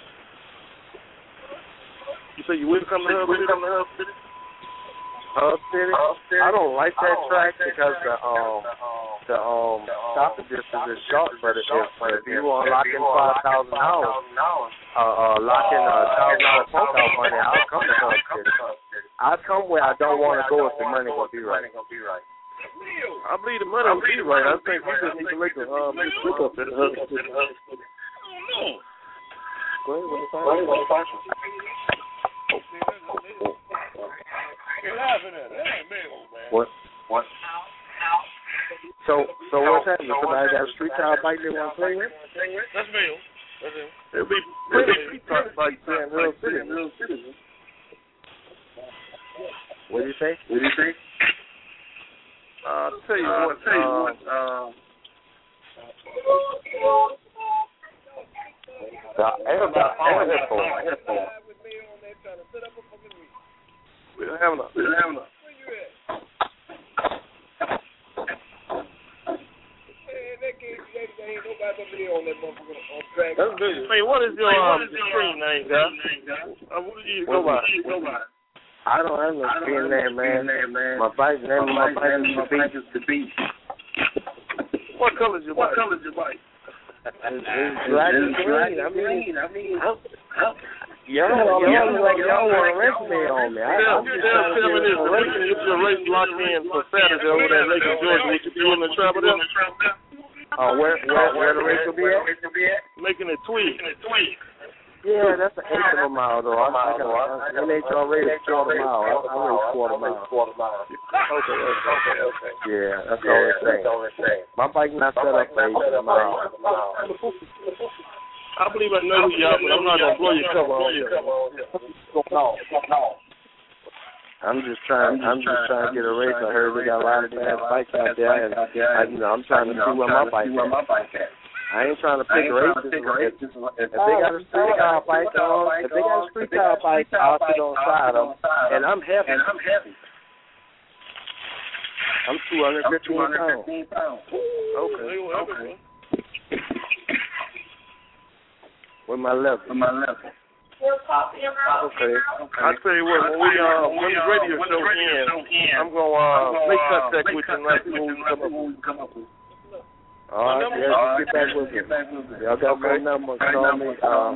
You say you will come to Hub City? Come to Hub City? Hub City? I don't like that track because the um the um stopping distance is short, but if but if you want to lock in five thousand dollars, uh, uh lock in a thousand dollar phone call money, I'll come to Hub City. I'll come where I don't want to go if the money gonna be right. I believe the money will be right. I think we just need to make a um trip up at Hub City. Go ahead, what are you talking? What? What? So, so what's happening? Somebody got a street tire bike they want to play with? That's me. That's him. It'll be pretty street tire bike there in Real City. Real City. What do you say? What do you say? Uh, I'll tell you uh, what. Tell you uh, what. Uh, everybody, everybody, we're having a. We're having a. Hey, what is your um screen name, guys? Uh, what do you go by? I don't have no screen name, man. My bike name, my bike is the Beat. What color is your bike? What color is your bike? It's black and green. I mean, I mean, Y'all, y'all look like y'all want to wrestle me on me. I, I'm just trying to tell me this. If your race locked in for Saturday over there in Lake Georgia, would you be willing to travel there? Uh, where, where, where the race will be at? Making it tweet. Yeah, that's an eighth of a mile, though. I, I got an N H R race quarter mile. I, I race quarter mile. Quarter mile. Okay, okay, okay. Yeah, that's all it's saying. My bike not set up for eight of a mile. I believe I know who you are, but I'm not going to blow your cover on you. No, no. I'm just trying. I'm just trying to get a race. I heard we got a lot of bad bikes out there, and I, you know, I'm trying to see where my bike at. I ain't trying to pick a race. If, if they got a street car bike on, if they got a street car bike, I'll sit on side of them, and I'm heavy. I'm two hundred fifteen pounds. Okay, okay. With my left. With my left. Okay. I tell you what, when we uh when the radio show ends, I'm gonna uh make contact with you and let you know we come up with. All right, yeah, get back with me. Y'all got my number. Call me. Um,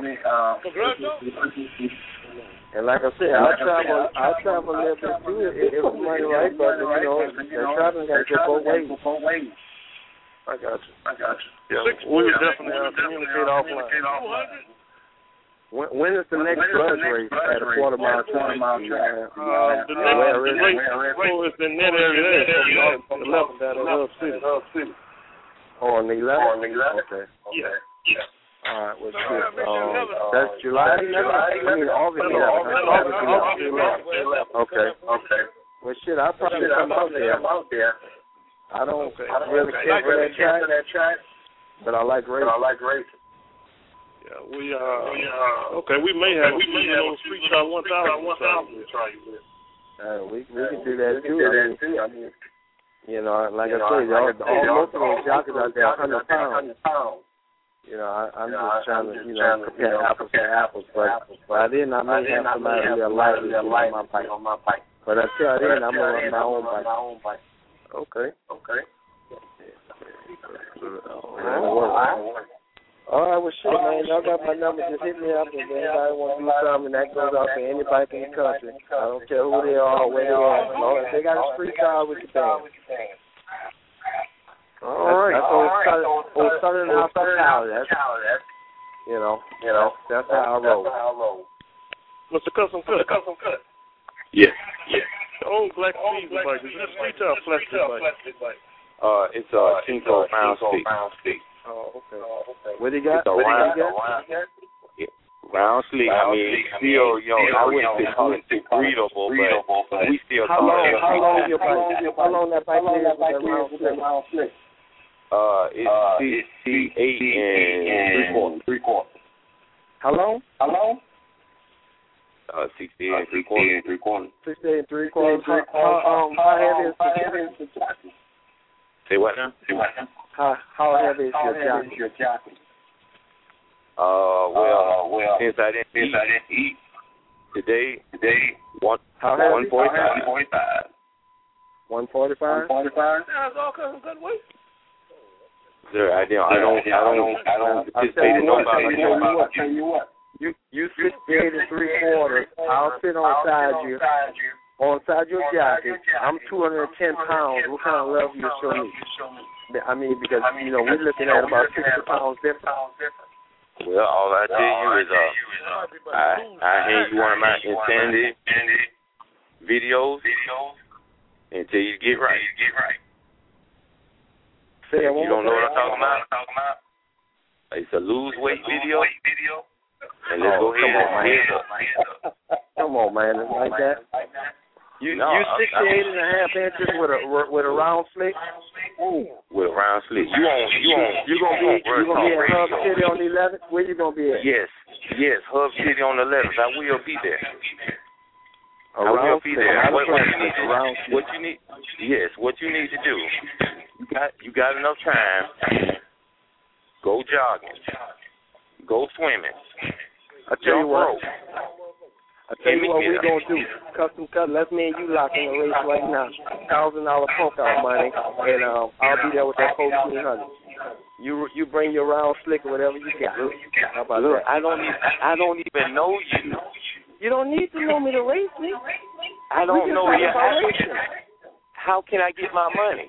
and like I said, I travel. I travel a little bit too. If it's money right, but you know, the traveling got to go both ways. I got you. I got you. Yeah, we will definitely uh, communicate offline. When, when is the next grudge race at a quarter mile track? Uh, the next race is in that area there, on the eleventh down in Love City. Oh, on the eleventh? Okay. Yeah. Yeah. All right, well, shit. Um, that's July eleventh? I mean, August eleventh. Okay. Okay. Well, shit, I'll probably come out there. I don't really care for that track, but I like racing. I like racing. Yeah, we uh, okay, we may have we may have a street car one thousand to try you with. Uh, we we can do that too. I mean, I mean, you know, like I said, all, all most of those jockeys out there are hundred pounds. You know, I, I'm just trying to, you know, compare apples to apples. But by then I may have somebody who's lightly on my bike. But until then, I'm gonna run my own bike. Okay. Okay. All right, well, shit, man. Y'all got my number. Just hit me up if anybody want to do something. That goes out to anybody in the country. I don't care who they are or where they are. If they got a street car with the band. All right. That's old Southern hospitality. That's, you know, you know, that's how I roll. Mister Custom Cut. Custom Cut. Yeah. Yeah. The old Black Season bike. Is this street car plastic bike? Uh, it's a Kinko Round Stick. Oh, okay. Oh, okay. What do you got? What do you got? Yeah. Round Slick. I mean, still, you know, I wouldn't call it breathable, but we still how call long, it. How long your bike? How long that bike is with that Round Slick? Uh, it's sixty-eight and three quarters. Three quarters. How long? How long? Uh, sixty-eight and three quarters. Three quarters. Sixty-eight and three quarters. How, how, um, how heavy is the jacket? Say what now? Say what now? How how heavy is your jacket? Uh, well, uh, well, since I didn't since eat, I didn't eat today, today one how one forty-five. One forty-five. One forty-five. One forty-five. That's all kind of good weight. Sir, I don't, I don't, I don't, I don't participate in nobody. I tell you what. You you sixty-eight and three quarters. I'll sit on side you. On side your jacket. I'm two hundred ten pounds. What kind of love you show me? I mean, because, you know, we're looking at about sixty pounds different. Well, all I tell you is, uh, I, I hand you one of my Insanity videos until you get right. Say you don't know what I'm talking about? It's a lose weight video. And let's go ahead and hands up. Come on, man. It's like that. You no, you sixty-eight and a half inches with a with a round slick. With a round slick. You on you on you gonna be you gonna be at Hub City on the eleventh? Where you gonna be at? Yes, yes, Hub City on the eleventh. I will be there. A I will be slick. there. What, what you need to round what you need yes, what you need to do. You got you got enough time. Go jogging. Go swimming. I tell you what. I tell you what we're going to do. Custom Cut, let's me and you lock in the race right now. one thousand dollars pump out money, and um, I'll be there with that fourteen hundred. You you bring your round slick or whatever you got. How about Look, that? I don't even, I don't even know you. You don't need to know me to race me. I don't know you. you. How can I get my money?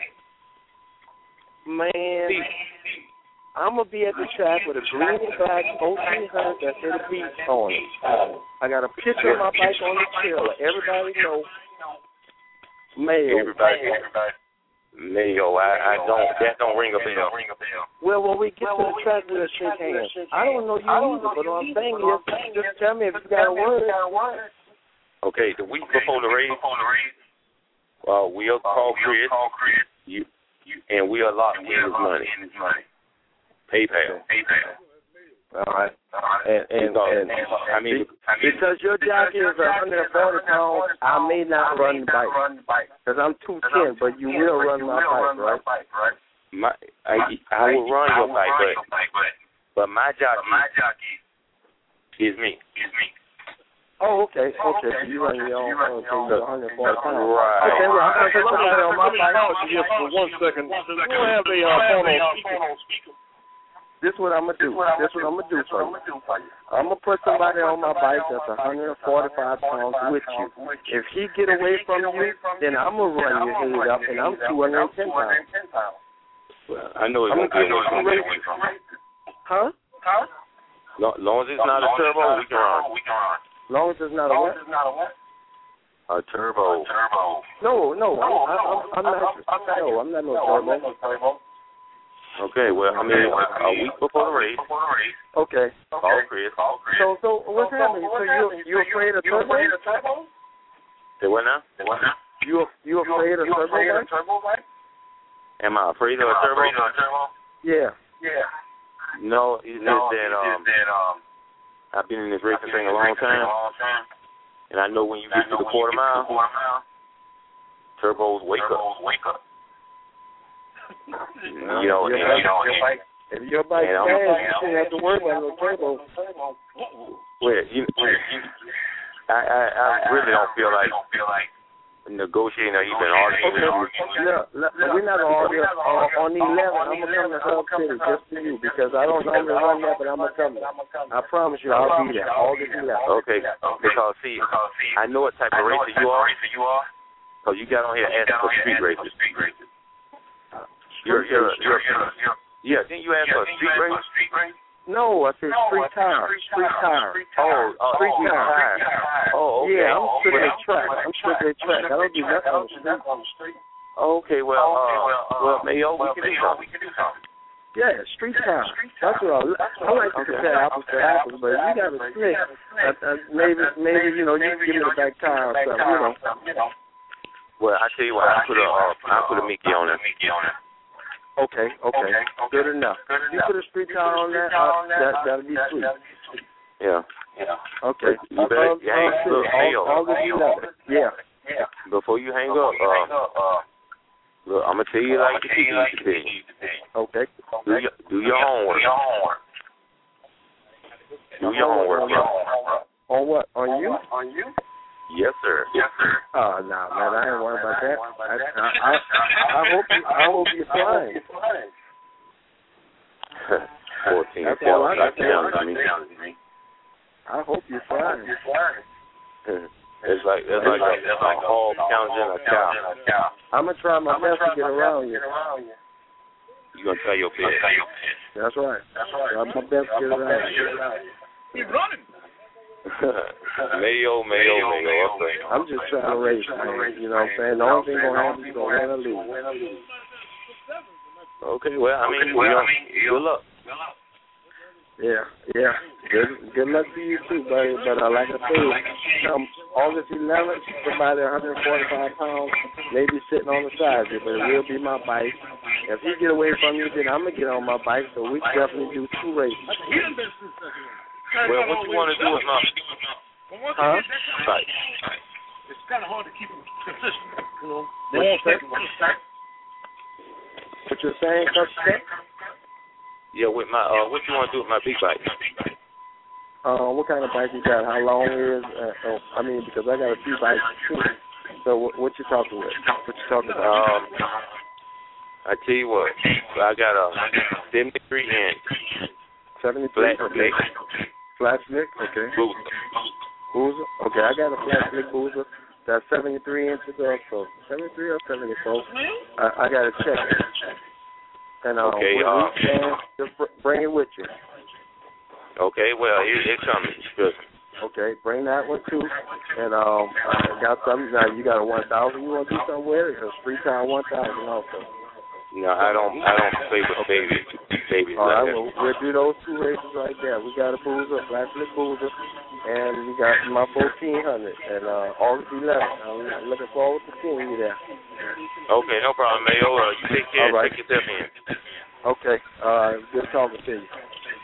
Man, I'm going to be at the track with a green and black fourteen hundred that said the beach on it. I got a picture of my bike on the trailer. Everybody know. Mayo. Everybody, everybody. Mayo, I, I don't, that don't ring a bell. Well, when we get to the track, we'll shake hands. I don't know you either, but what I'm saying is, just tell me if you got a word. Okay, the week before the race, uh, we'll call Chris, you, and we'll lock in his money. PayPal. All right. And, and, and, I mean, because your jockey is one hundred forty pounds, I may not run the bike. Because I'm two ten, but you will run my bike, right? My, I, I will run your bike, but, but my jockey is me. Oh, okay, okay. So you run your own, okay, you're one hundred forty pounds. Right. Okay, well, I'm going to put somebody on my bike. Just for one second. We'll have the uh, phone on speaker. This is what I'm going to do. This is what I'm going to do for you. I'm going to put somebody on my bike that's one hundred forty-five pounds with you. If he get away from you, then I'm going to run your head up, and I'm two hundred ten pounds. Well, I know it won't get away from me. Huh? Huh? Long, long as it's not a turbo, we can run. Long as it's not a what? A turbo. No, no, I'm, I'm, I'm not. No, I'm not no turbo. Okay, well, I mean, a week before the race. Okay. Call Chris. So, so what's happening? So you you afraid of turbo? Say what now? You you afraid of turbo? Am I afraid of a turbo? Yeah. Yeah. No, it's just that um, I've been in this racing thing a long time, and I know when you get to the quarter mile, turbos wake up. You know, and, you know, and, if your bike fast, you shouldn't have to worry about no turbo. Well, you, I, I, I really don't feel like negotiating or even arguing. Okay. Look, we're not going to argue. On, on the eleventh, I'm going to come to Hub City just for you because I don't normally run there, but I'm going to come there. I promise you I'll be there. August eleventh. Okay, because, see, I know what type of racer you are because you got on here asking for street races. You're, you're, you're, you're, yeah, didn't you ask for a street race? No, I said street tire. Street tire. Oh, uh, street tire. Oh, okay. Yeah, I'm strictly track. I'm strictly track. I don't do nothing on the street. Okay, well, uh, well, Mayo, we can do something. Yeah, street tire. That's what I, I like to compare apples to apples, but if you got a split, uh, uh, maybe, maybe, you know, you can give me the back tire or something, you know. Well, I tell you what, I put a, uh, I put a Mickey on it. Okay, okay, good enough. You put a street tire on that, uh, that that'll be sweet. Yeah. Yeah. Okay. You better you hang look, Mayo. Yeah. Before you hang up, uh, look, I'm gonna tell you like the teacher used to tell you. Okay. Do your do your homework. Do your homework. On what? On you? On you? Yes, sir. Yes, sir. Oh no, nah, man, I ain't worried about that. I, I, I, I hope you, I hope you're flying. Fourteen. That's all I got to me. I hope you're flying. It's like it's like a, a hog challenging a cow. I'm gonna try my best to get around you. You gonna try your best. That's right. That's right. Try my best to get around you. He's running. Mayo, Mayo, Mayo. Okay. I'm just trying to race, man. You know what I'm saying? The only thing gonna happen is gonna win or lose. Okay, well, I mean, well, I mean, good luck. Yeah, yeah. Good, good luck to you too, buddy. But uh, like I said, um, August eleventh, somebody one hundred forty-five pounds, maybe sitting on the side of it, but it will be my bike. If he get away from you, then I'm gonna get on my bike. So we definitely do two races. Well, what you want to do is not. Huh? Right. It's kind of hard to keep them consistent. You know, they won't take one start. What you're saying, Coach? Yeah, with my uh, what you want to do with my big bike? Uh, what kind of bike you got? How long is? Uh, oh, I mean, because I got a few bikes too. So what, what you talking with? What you talking about? Um, I tell you what, I got a seventy-three inch. seventy-three, flat okay. Flat slick, okay. Boozer. Boozer, okay. I got a flat slick Boozer. That's seventy-three inches also. seventy-three or seventy-four. I, I got to check it. And uh, okay, when uh, we can, just br- bring it with you. Okay, well, it, it's coming. Good. Okay, bring that one too. And um, I got something. Now you got a one thousand. You want to do something with it? It's free time one thousand also. No, I don't. I don't play with babies. Babies. All right, like well, we'll do those two races right there. We got a Boozer, a Black Flip Boozer, and we got my fourteen hundred. And uh, August eleventh. I'm looking forward to seeing you there. Okay, no problem, Mayo. Uh, you take care. All right. Take yourself in. Okay. Uh, good talking to you.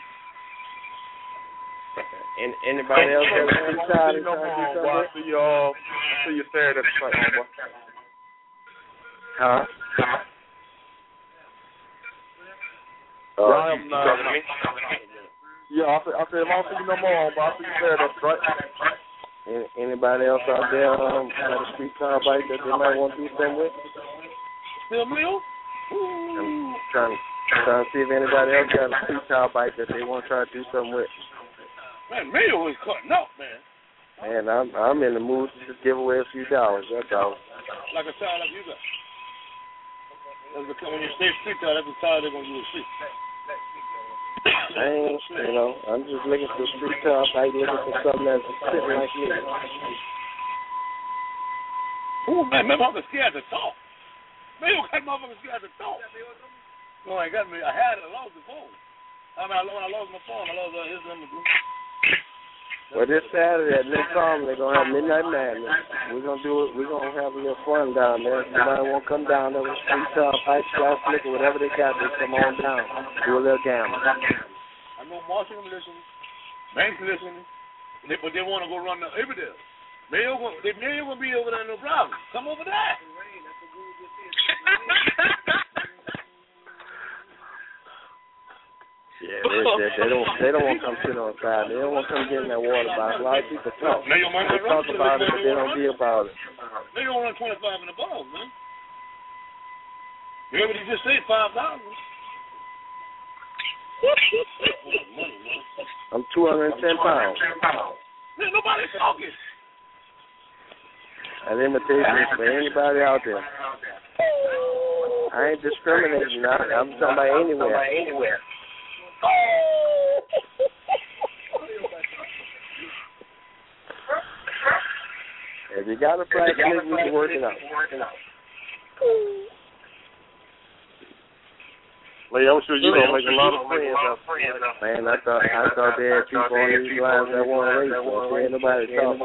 And anybody else have any time to no do more, something? boy. I see you all. I see you Saturday at the fight, boy. Huh? Uh, Ryan, you, you talking to me? Yeah, I said, I said, I don't see you no more, but I see you Saturday, right? Any, anybody else out there um, got a street car bike that they might want to do something with? Still Mill? I'm trying, trying to see if anybody else got a street car bike that they want to try to do something with. Man, Mill is cutting up, man. Man, I'm I'm in the mood to just give away a few dollars. That's all. Like a child like you got. That's the, when you say street car, that's the child they're going to do a street. I ain't, you know, I'm just looking for a street car bike, looking for something that's sitting like me. Oh, man, man, motherfucker scared to talk. Man, you got motherfucker scared to talk. No, I got me. I had it. I lost the phone. I mean, I, when I lost my phone, I lost uh, his number. Well, this Saturday at Nick Farm, they're going to have Midnight Madness. We're going to do it. We're going to have a little fun down there. If somebody won't come down there with street car, pipe, glass, liquor, whatever they got, they come on down. Do a little gamble. I know Marshall listening, Banks listening, they, but they want to go run the Iberdale. Mayo going to be over there, no problem. Come over there. Yeah, they, they, they don't. They don't want to come sit on the side. They don't want to come get in that water bottle. A lot of people talk. They talk about it, but they don't be about it. They don't run twenty-five in the ball, man. You heard what he just said? Five thousand. I'm two hundred and ten pounds. Man, nobody's talking. An invitation for anybody out there. I ain't discriminating. I'm talking about anywhere. Anywhere. If you got a flag, we can work it out. Well, I'm sure you're gonna make a lot of friends out there. Man, I thought I thought there had people on these lines that want to race. So ain't nobody talking.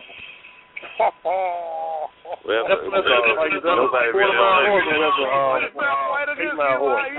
Well, that's, that's, that's, that's, nobody really knows. Eight mile horse.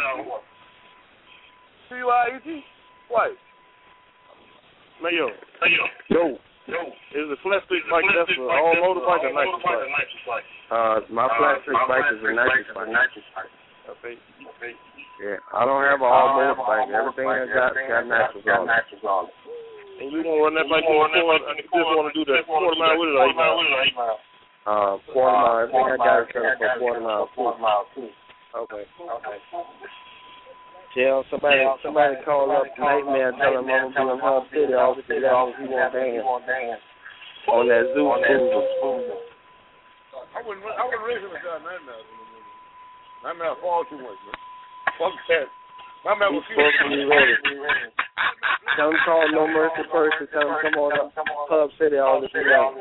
C Y E T? White. Mayo. Yo. Yo. Is it flat stick bike that's an all motorbike or nitrous bike? Uh, my flat stick bike is a nitrous bike. Okay. Yeah, I don't have an all motorbike. Everything I got got nitrous on it. And you want to run that bike on the floor, and you just want to do that quarter mile with it or eight mile? Uh, quarter mile. Everything I got is set up for quarter mile. Quarter mile too. Okay. Okay. Tell somebody, somebody call up Nightmare and tell him I'm going to be in Hub City. Obviously, that's what he won't dance on that zoo. I wouldn't, I wouldn't race him without Nightmare. Nightmare fall too much, man. Fuck that. Nightmare was supposed to be ready. Tell him call No Mercy first and tell him come on up Hub City all the time.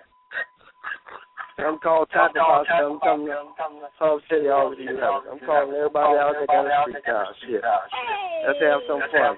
I'm calling Taco Box. I'm coming Hub City all the time. I'm calling everybody out there got a street car. Shit. Let's have some fun.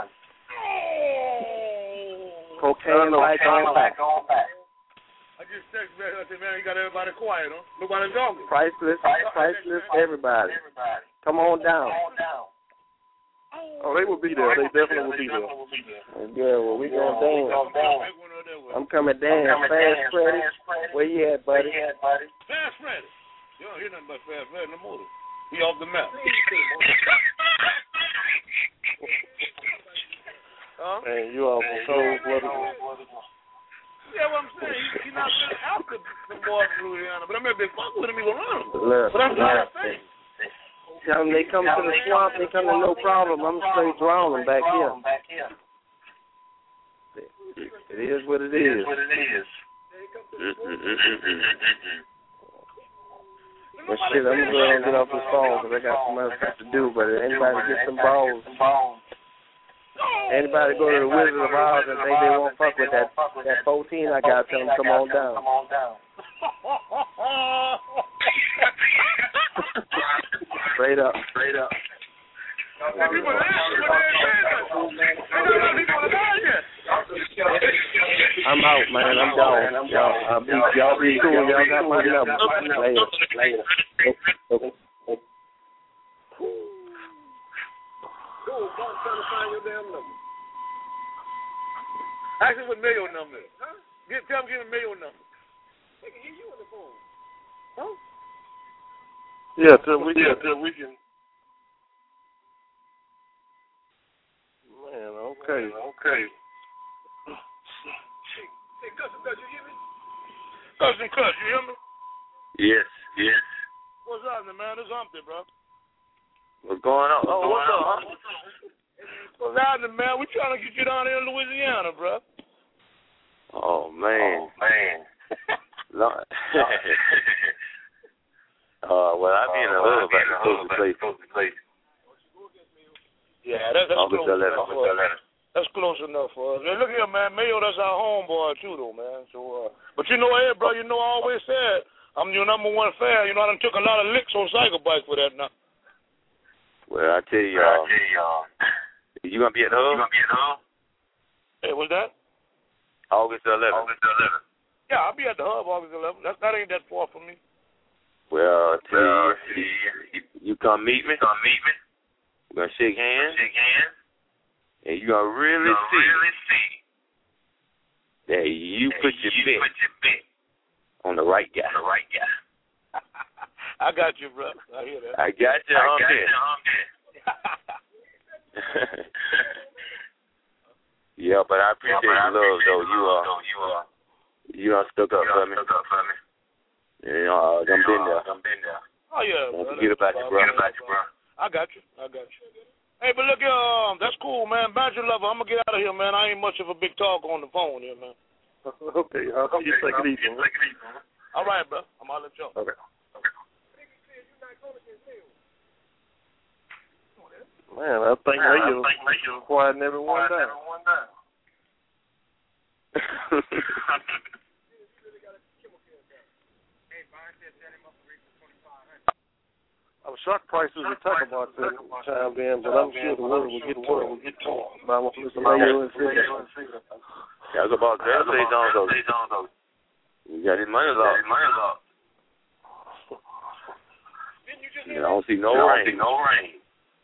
Cocaine like on back. I just text back. I said, man, you got everybody quiet, huh? Nobody's talking. Priceless, priceless, everybody. Come on down. Oh, they will be there. They definitely will be there. Yeah, well, we gonna dance. I'm coming down. Fast Freddy. Where you at, buddy? Fast Freddy. You don't hear nothing about Fast Freddy no more. He off the map. Huh? Man, you all cold blooded. Yeah, what I'm saying, he's he not been after the boy from Louisiana, but I mean, if they fuck with him, he will run him. Look, but I'm trying to say. Tell them they come to the swamp, they come to no problem. I'm straight drawing them back here. It is what it is. But shit, I'm gonna go ahead and get off this phone because I got some other stuff to do. But if anybody get some balls, anybody go to the Wizard of Oz and think they won't fuck with that that fourteen I got, tell them come on down. Straight up, straight up. I'm out, man. I'm gone. Y'all, I'll be, y'all be cool. Y'all got my number. Later. Later. Okay. Ask him what Mayo number is. Huh? Give, tell him give him Mayo number. They can hear you on the phone. Huh? Yeah, till we yeah, till we can. Man, okay, okay. Hey, Cousin Cuss, you hear me? Cousin Cuss, you hear me? Yes, yes. What's happening, man? It's Humpty, bro. What's going on? Oh, what's up, huh? What's happening, man? We trying to get you down here in Louisiana, bro. Oh, man. Oh, man. Lord. uh, well, I be in a hood about to close the place. Yeah, that, that's close enough for us. That's close enough for us. And look here, man. Mayo, that's our homeboy, too, though, man. So, uh, but you know, hey, bro, you know I always said I'm your number one fan. You know, I done took a lot of licks on Psycho Bike for that now. Well, I tell you, uh, you going to be at the hub? You going to be at the hub? Hey, what's that? August eleventh. August eleventh. Yeah, I'll be at the hub August eleventh. That, that ain't that far from me. Well, I tell well, you, you, you come meet me. Come meet me. We're going to shake hands. Shake hands. And you're going to really see, really see that you, that put, your you put your bet on the right guy. On the right guy. I got you, bro. I hear that. I got you. I I'm got there. you. I'm there. Yeah, but I appreciate yeah, but the love, though. You are, uh, you are, you done stuck up for me. Stuck up for me. You know, uh, I'm been there. I'm been there. Oh yeah. Don't forget about you, bro. Forget about you, bro. I got you. I got you. Hey, but look, um, that's cool, man. Badger Lover, I'm gonna get out of here, man. I ain't much of a big talk on the phone here, man. Okay, I'll see you. Take it easy. Take it easy. All right, bro. I'm gonna let you go. Okay. Man, I think they just quieting everyone down. I'm shocked prices will talk about that time then, but I'm sure the word will get to it. Will get to it. By what Mister Mayo and Figure. Yeah, I was about to say something. You got his money off. His money off. Yeah, I don't see no rain. I don't see no rain.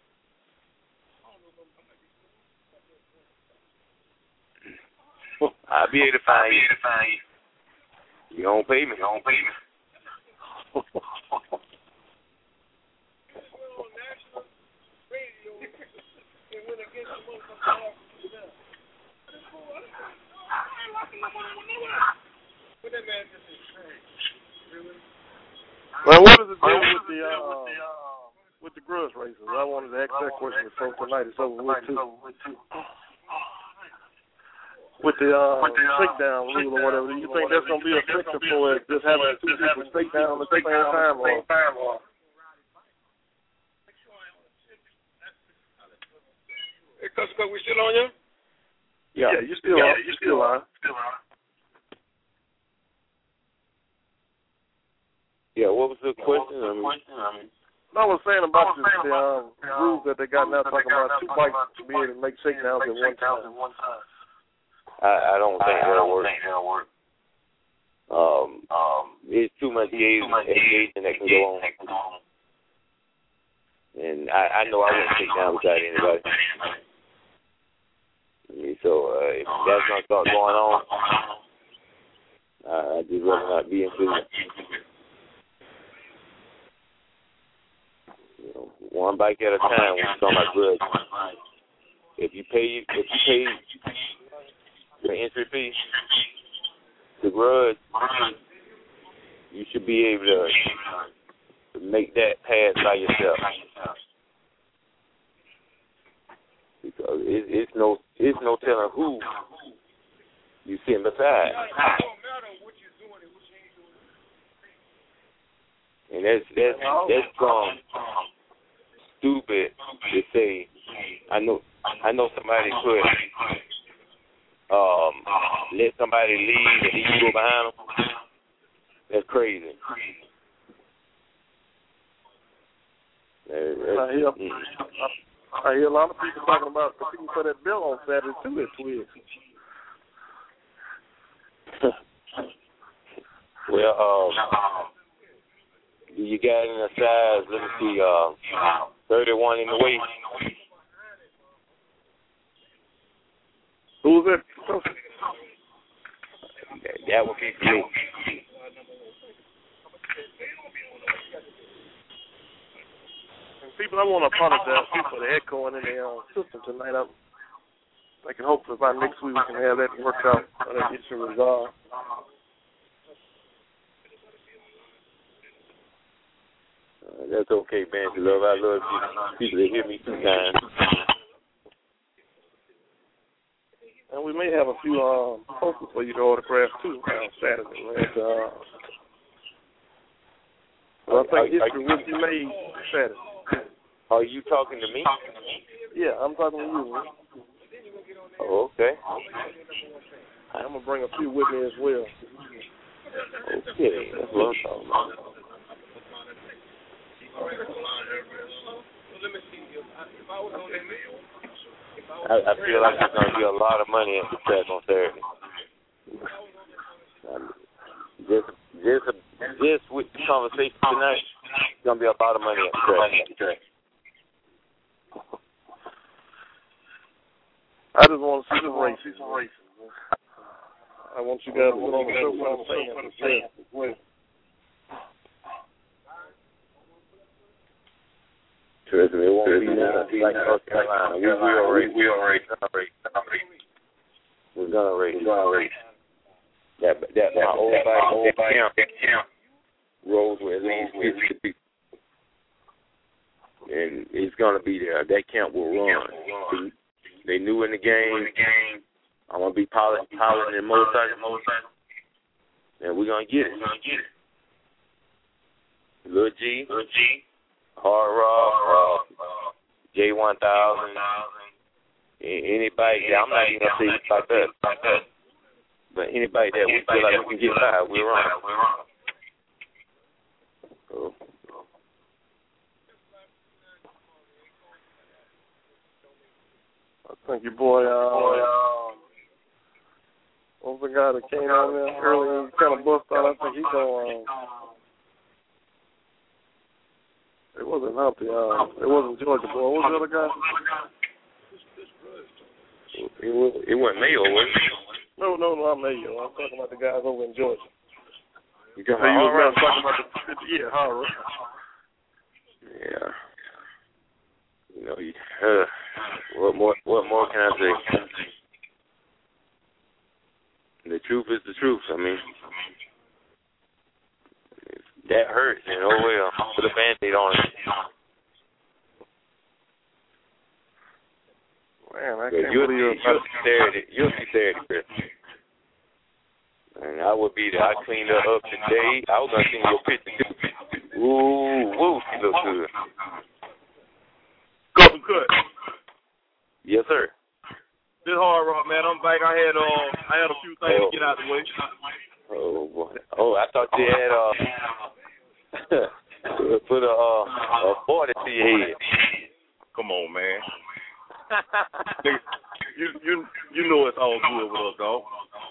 I'll be able to find you. You don't pay me. You don't pay me. Well, what is the deal with the uh, with the grudge races? I wanted to ask that question before tonight is over with too. With the uh, shakedown rule or whatever, do you think that's going to be effective for it, just having two people shake down at the same time? Or? Hey, Custer, we still on you? Yeah, yeah you still yeah, on. You still on. Still on. Yeah, what was the question? I mean, I was saying about the, the um, rules that they got now, talking about two bikes to be able to make shakedowns at one time. I, I don't think that'll work. Um, um, there's too much engagement that can go on. And I, I know I wouldn't take down without anybody. I mean, so uh, if that's not start going on, uh, I'd just rather not be into it. You know, one bike at a time when you're talking about grudge. If you pay, if you pay the entry fee, the grudge, you should be able to make that pass by yourself. it, it's no it's no telling who you sitting beside. And that's that's that's um stupid to say. I know I know somebody could um let somebody leave and you go behind them. That's crazy. I hear, I hear a lot of people talking about competing for that bill on Saturday too at Twiggs. Well, um, you got in a size, let me see, uh, thirty-one in the waist. Who's that? That, that would be for me. People, I want to apologize for the echoing in the uh, system tonight. I'm, I can hopefully by next week we can have that worked out, or that issue resolved. Uh, that's okay, man. Love, I love you. People that hear me sometimes. And we may have a few um, posters for you to autograph too on Saturday. And, uh, well, I think history will be made Saturday. Are you talking to me? Yeah, I'm talking to you, man. Oh, okay. I'm going to bring a few with me as well. Okay, that's what I'm talking about. I, I feel like there's going to be a lot of money at the track on Saturday. Um, just, just, just with the conversation tonight, there's going to be a lot of money at the track. I just want to see the races. I want you guys to put on the show for the fans as well. Trust me, it won't be nothing like North Carolina. We will race. We will race. We're gonna race. We're gonna race. That that my old bike camp rolls with at least fifty people, and it's gonna be there. That camp will run. They new in the game. I'm gonna be piloting piloting motorcycle, and we're gonna get it. Lil G, Lil G, Hard Rock, uh, J one thousand. Anybody, I'm not even gonna say like that, but anybody that we feel like we can get by, we're on. So, I think your boy, uh, what was the guy that came on there earlier and kind of bust out? I think he's going, um, it wasn't Humpty, uh, it wasn't Georgia boy. What was the other guy? It, was, it wasn't Mayo, was it? No, no, no, not Mayo. I'm talking about the guys over in Georgia. You got so you was right. talking about the, yeah, Hara. Yeah. You know, you, uh, what more? What more can I say? The truth is the truth. I mean, that hurts, and oh well, put a Band-Aid on it. Man, I can't can't you'll believe see, you'll see Saturday. You'll see Saturday, Chris. And I would be there. I cleaned her up today. I was gonna send you a picture too. Ooh, woo, she looks good. Couple cut. Yes, sir. This Hard Rock, man. I'm back. I had uh, I had a few things oh. to get out of the way. Oh boy. Oh, I thought you had uh, put a uh, a forty to your head. Come on, man. you you you know it's all good with us, dog.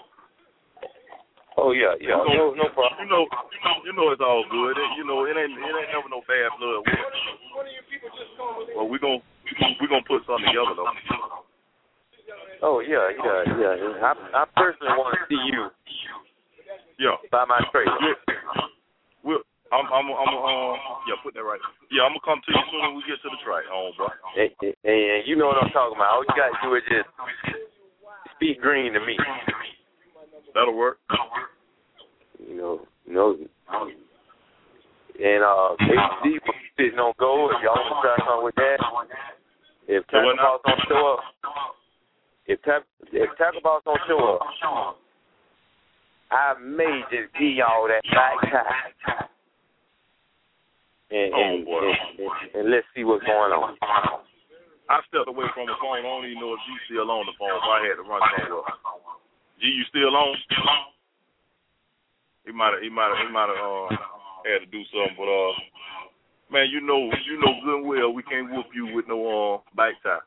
Oh yeah, yeah. You know, no, no problem. You know, you know, you know it's all good. It, you know, it ain't it ain't never no bad blood. Well, we gonna we gonna put something together though. Oh yeah, yeah, yeah. I I personally want to see you. Yeah. By my trade. Yeah. We'll, I'm I'm I'm uh yeah put that right. Yeah, I'm gonna come to you as soon as we get to the track, home, bro. And, and, and you know what I'm talking about. All you gotta do is just speak green to me. That'll work. You know, you know. And uh, H D sitting on gold. If y'all want to try something with that, if Cannonball's gonna show up, if Taco, if Taco Boss don't show up, I may just give y'all that back tie. And, and, oh, and, and, and let's see what's going on. I stepped away from the phone. I don't even know if G's still on the phone, so I had to run somewhere. G, you still on? He might have, he might have, he might have uh, had to do something, but uh, man, you know, you know good and well we can't whoop you with no uh, back tie.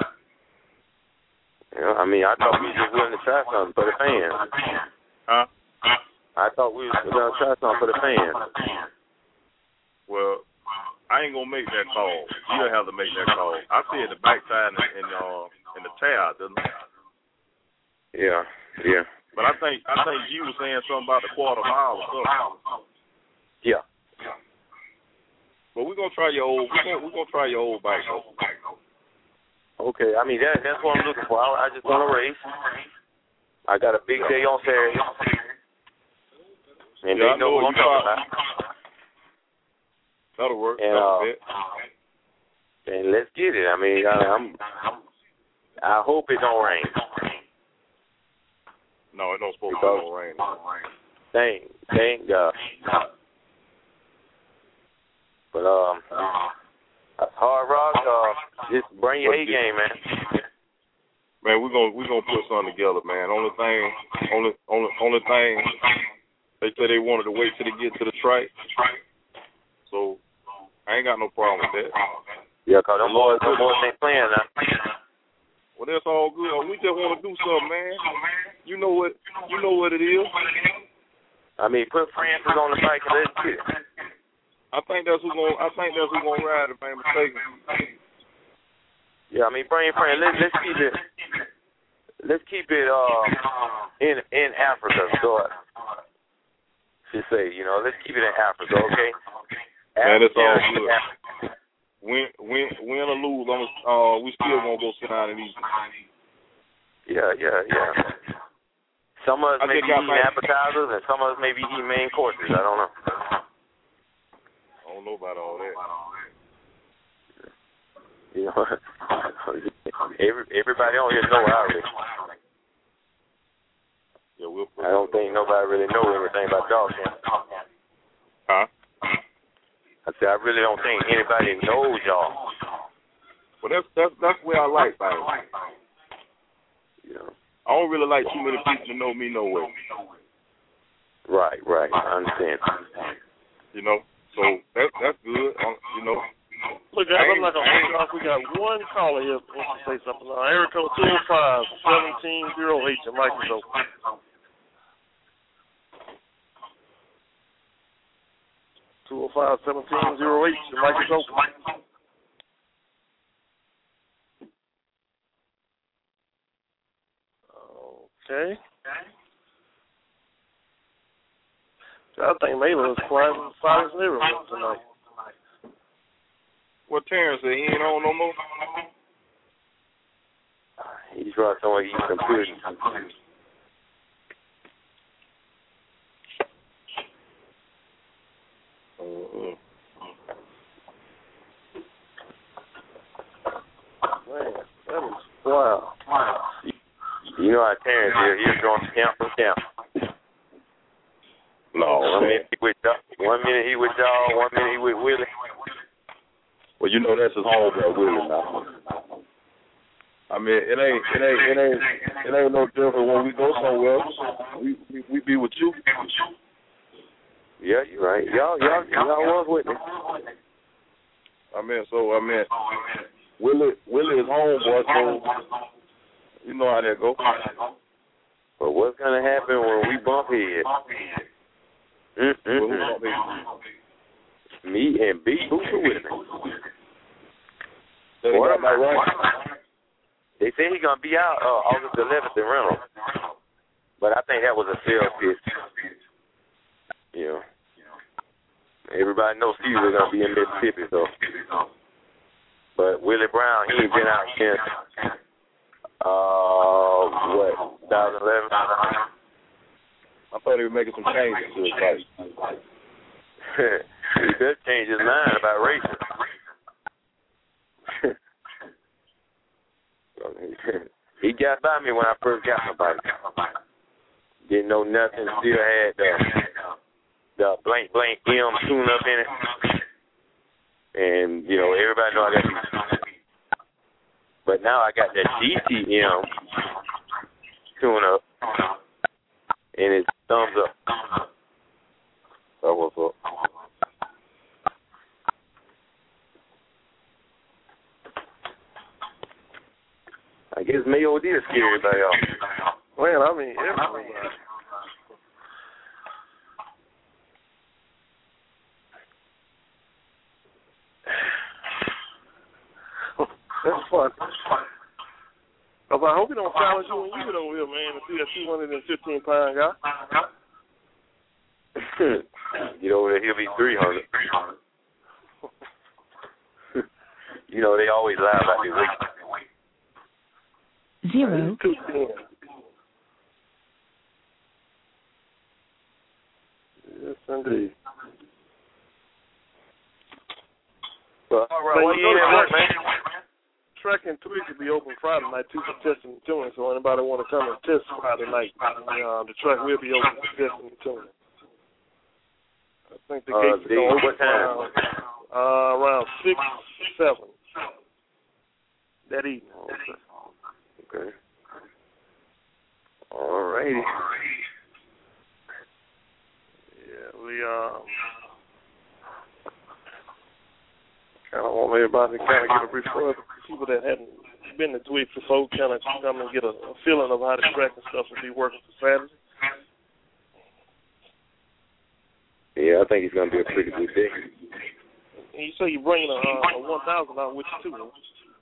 Yeah, I mean, I thought we was willing to try something for the fans. Huh? I thought we was going to try something for the fans. Well, I ain't gonna make that call. You'll have to make that call. I said the back tie and in uh in the tab, doesn't it? Yeah, yeah. But I think I think G was saying something about the quarter mile or something. Yeah. But we're gonna try your old we're gonna, we're gonna try your old bike though. Okay, I mean that that's what I'm looking for. I, I just want to race. I got a big day on Saturday. And yeah, they know, know what I'm talking about. That'll work. And, That'll uh, fit. And let's get it. I mean, I, I'm. I hope it don't rain. No, it don't supposed to rain. Thank, thank God. But um, Hard Rock, uh, just bring your A game, man. Man, we're gonna we're gonna put something together, man. Only thing, only only only thing, they said they wanted to wait till they get to the track. So I ain't got no problem with that. Yeah, cause the boys, the boys ain't playing now. Well, that's all good. We just want to do something, man. You know what? You know what it is. I mean, put Francis on the bike and let's get it. I think that's who's gonna. I think that's who's gonna ride if I'm mistaken. Yeah, I mean, bring Francis. Let's let's keep it. Let's keep it uh in in Africa. So I should say, you know, let's keep it in Africa, okay? Man, it's all good. Win, win, win or lose, I'm, uh, we still gonna go sit down and eat. Yeah, yeah, yeah. Some of us I may be eating appetizers, and some of us may be eating main courses. I don't know. I don't know about all that. You know, every everybody on here know Irish. Yeah, we'll. I don't think nobody really know anything about dog camp. Huh? I said I really don't think anybody knows y'all. Well, that's that's that's where I like things. Yeah. I don't really like too many people to know me no way. Right, right. I understand. You know, so that's that's good. Um, you know. Look, guys, I'm not gonna hold it off. We got one caller here who wants to say something. Uh, area code two oh five, seventeen oh eight. Your mic is open. two oh five, seventeen oh eight. Your mic is open. Okay. I think Mela is quiet in Silence Living Room tonight. What Terrence said, he ain't on no more? He's right somewhere eating some food. Uh-uh. Man, that was wow. You know how Terrence is. He's going camp from camp. No, one minute he with y'all, one minute he with y'all, one minute he with Willie. Well, you know that's his homeboy, Willie. Now, I mean, it ain't, it ain't, it ain't, it ain't no different when we go somewhere. We, we, we be with you. Yeah, you're right. Y'all, y'all, y'all was with me. I mean, so I mean, Willie, Willie is homeboy, so you know how that go. But what's gonna happen when we bump heads? Mm-mm-mm. Me and B Booster with me. So what am I right? They say he's gonna be out uh, August eleventh in Reynolds, but I think that was a sales pitch. You know, everybody knows Caesar's gonna be in Mississippi, so. But Willie Brown, he ain't been out since uh what twenty eleven. I thought he was making some changes to his life. He better change his mind about racing. he got by me when I first got my bike. Didn't know nothing. Still had the the blank blank M tune up in it, and you know everybody know I got these. But now I got that G T M tune up, and it's thumbs up. So what's up? I guess Mayo did scare everybody off. Well, I mean, everybody. That's fun. Oh, but I hope he don't challenge you when you get over here, man, and see that two hundred fifteen pound guy. Get over there, he'll be three hundred. You know, they always lie about their weight. Zero. Yes, indeed. Well, all right, what you in at work, man? Track and three could be open Friday night too for testing and tuning. So anybody want to come and test Friday night, uh, the track will be open for testing and tuning. I think the uh, gates will open what time? Around, uh, around six, seven that evening. Okay. Okay. All righty. Yeah, we um kind of want everybody to kind of get a refer to people that hadn't been to Tweed before, kind of come and get a, a feeling of how the track and stuff will be working for Saturday. Yeah, I think it's going to be a pretty good day. And you say you're bringing a, uh, a one thousand out with you, too, huh?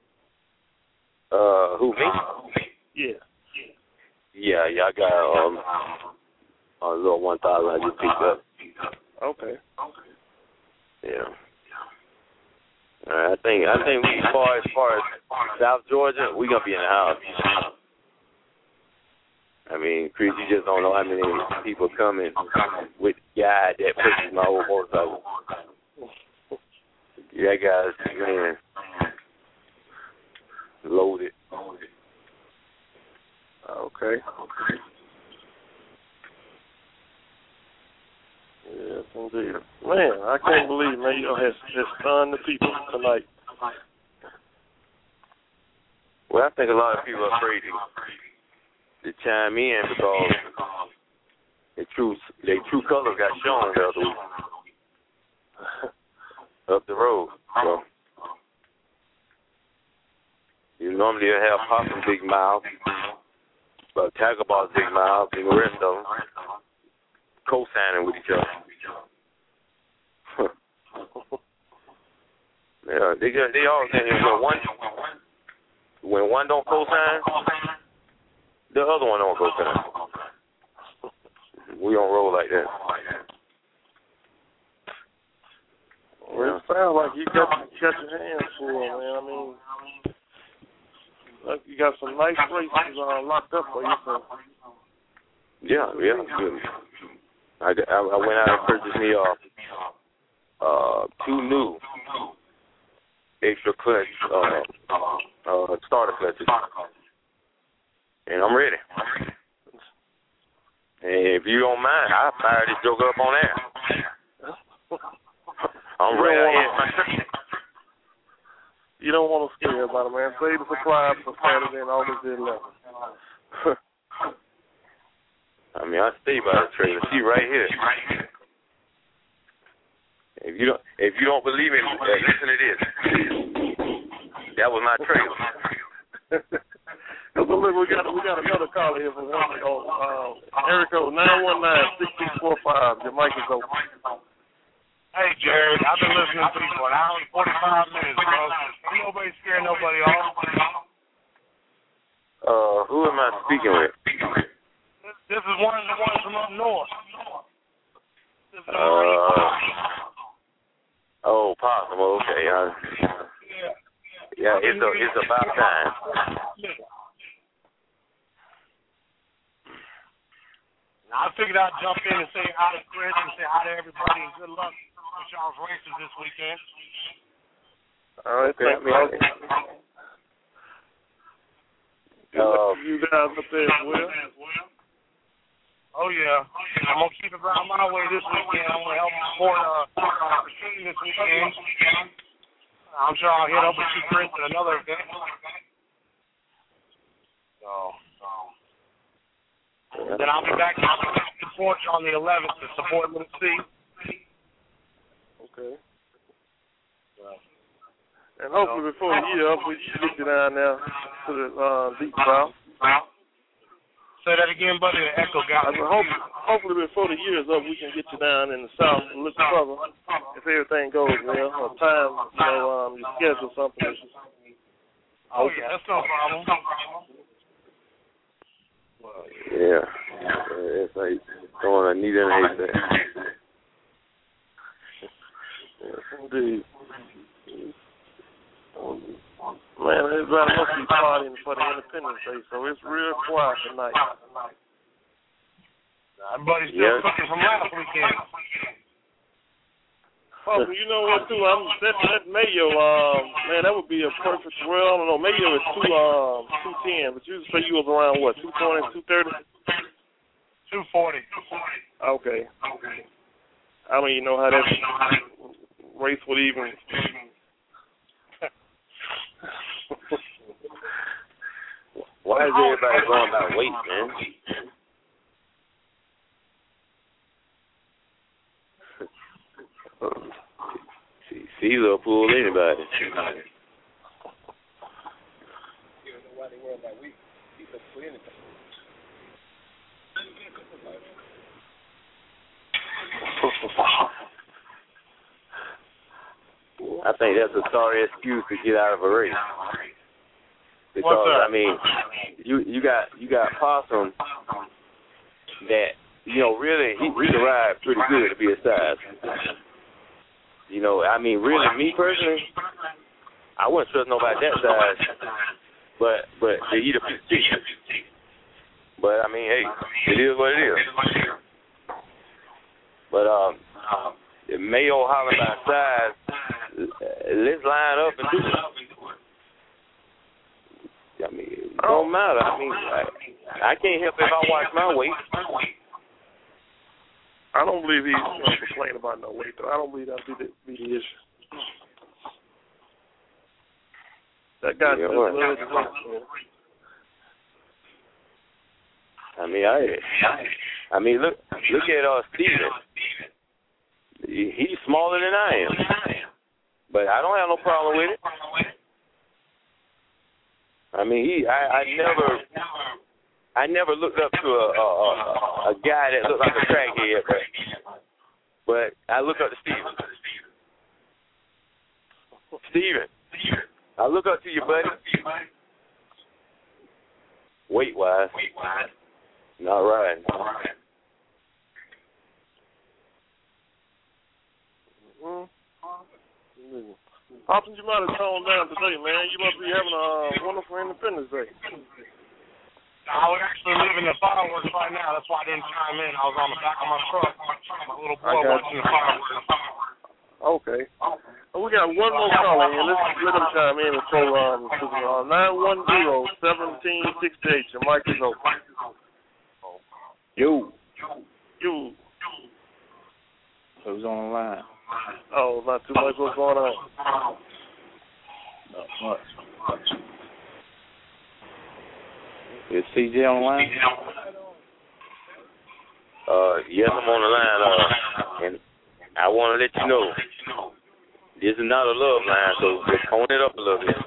Uh, who, me? Yeah. Yeah, yeah, I got um, a little one thousand I just picked up. Okay. Yeah. All right, I think I think we, as far as far as South Georgia, we gonna be in the house. I mean, Chris, you just don't know how many people coming with the guy that pushes my old motorcycle. Yeah, guys, man, loaded. Okay. Yes, indeed. Man, I can't believe Mayo has, has stunned the people tonight. Well, I think a lot of people are afraid to, to chime in because their true, their true colors got shown the other week up the road. So you normally have Possum big mouth, but Tiger Ball's big mouth, and the rest of them co-signing with each other. Yeah, they got, they all saying when one when one don't co-sign, the other one don't co-sign. We don't roll like that. Well, it sounds like you got you got your hands full, man. I mean, like you got some nice races uh, locked up for you. So. Yeah, yeah. Good. I, I, I went out and purchased me uh, uh, two new extra clutch uh, uh, starter clutches, and I'm ready. And if you don't mind, I'll fire this joker up on air. I'm ready. Wanna, you don't want to scare about it, man. Save the surprise for Saturday and August the eleventh. I mean, I stay by the trailer. See right here. If you don't, if you don't believe me, uh, listen to this. That was my trailer. So look, we got we got another caller here from one oh, uh, Erico nine one nine six six four five. Your mic is open. Hey Jared, I've been listening to you for an hour and forty five minutes, bro. Ain't nobody scaring nobody off. Uh, who am I speaking with? This is one of the ones from up north. This is uh, oh, Possum. Okay. Uh, yeah. Yeah, it's a, it's about time. Now, I figured I'd jump in and say hi to Chris and say hi to everybody and good luck with y'all's races this weekend. All right, okay. Um, you guys up there as well. Oh yeah, I'm gonna keep it around my way this weekend. I'm gonna help support uh, the team this weekend. I'm sure I'll hit up with you, Chris, at another event. So, and then I'll be back to support you on the eleventh to support Little C. Okay. And hopefully before the year up, we can get you down there to the uh, deep south. Say that again, buddy. The echo got me. Hope, hopefully before the year is up, we can get you down in the south a little further if everything goes well. Or time, you know, um, you schedule something. Oh yeah, that's no problem. Yeah, it's like throwing a needle in a haystack. Indeed. Man, everybody must be partying for the Independence Day, so it's real quiet tonight. Everybody's still yeah. cooking from last weekend. Oh, you know what, too? I'm that, that Mayo, um, man, that would be a perfect. Well, I don't know. Mayo is two, um, two ten, but you say you was around what, two twenty, two thirty? Two forty. Okay. I don't even know how that race would even. Why is everybody going by weight, man? See, Caesar will pull anybody. I think that's a sorry excuse to get out of a race. Because I mean, you you got you got Possum that you know really he, he can ride pretty good to be a size. You know, I mean, really, me personally, I wouldn't trust nobody that size. But but they eat a piece of chicken. But I mean, hey, it is what it is. But um, if Mayo hollering by size, let's line up and do it. I mean, it don't matter. I mean, I, I can't help if I watch my weight. I don't believe he's going to complain about no weight, though. I don't believe that'll be the, be the issue. That guy's yeah, just well, blood to weight, man. I mean, I, I mean, look, look at uh, Steven. He, he's smaller than I am, but I don't have no problem with it. I mean, he, I, I never, I never looked up to a, a, a, a guy that looked like a crackhead, but, but I look up to Steven. Steven, I look up to you, buddy. Weight-wise, not right. Mm-hmm. Hopkins, you might have toned down today, man. You must be having a uh, wonderful Independence Day. I was actually living the fireworks right now. That's why I didn't chime in. I was on the back of my truck. My little boy watching the fireworks. Okay. Well, we got one more caller in. Let's let him chime in and throw um, uh, nine one zero, one seven six eight. Your mic is open. Yo. Yo. Who's on the line? Oh, not too much. What's going on? Not much. Is C J on the line? Uh, yes, I'm on the line. Uh, and I want to let you know, this is not a love line, so just tone it up a little bit.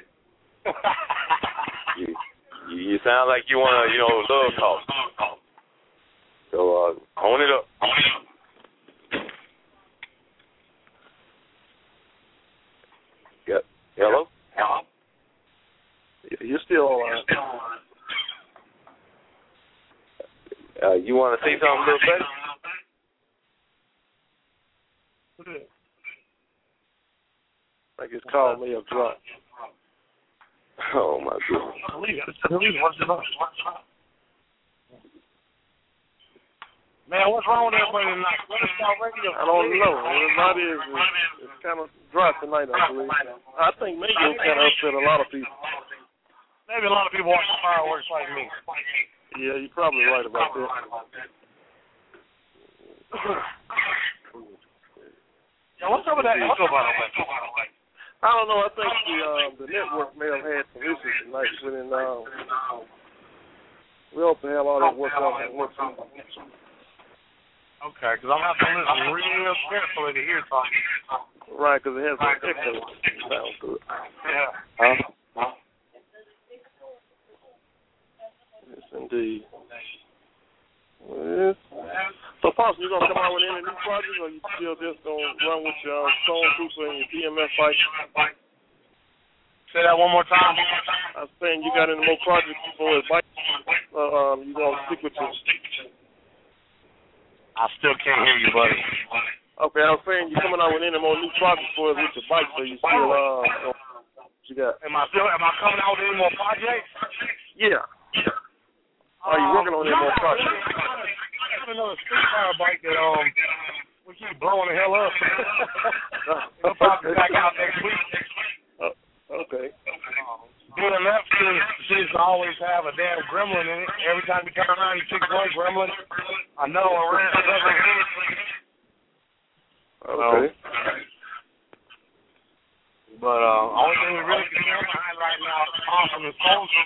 you, you, you sound like you want to, you know, love talk. So, uh, tone it up. Yep. Hello? Hello? You're still on. Uh, you want to say something, little buddy? I guess call me a drunk. Oh, my goodness. Man, what's wrong with everybody tonight? I don't know. Everybody is, is, is kind of dry tonight, I believe. I think Mayo kind of upset a lot of people. maybe a lot of people watch the fireworks like me. Yeah, you're probably right about that. Yeah, what's up with that intro, by the way? I don't know. I think the um, the network may have had some issues tonight. When in, um, we hope to have all that worked out and work through. Okay, because I'm going to have to listen real carefully to hear something. Right, because it has an echo. Sounds good. Yeah. Huh? Yes, indeed. Yes. So, Pops, you going to come out with any new projects, or you still just going to run with your um, Stone Trooper and your B M F fight? Say that one more time. I was saying you got any more projects for his bike? Uh, um, you going to stick with your... I still can't hear you, buddy. Okay, I was saying you coming out with any more new projects for us with your bike, so you still, uh, what you got? Am I still, am I coming out with any more projects? Yeah. Are you working on any more projects? I have another street fire bike that, um, we keep blowing the hell up. We'll probably be back out next week. Uh, okay. Um, B M F seems to always have a damn gremlin in it. Every time you turn around, you see one gremlin. I know a red doesn't hit. Okay. But uh, only thing we really can stand behind right now is awesome and soldier.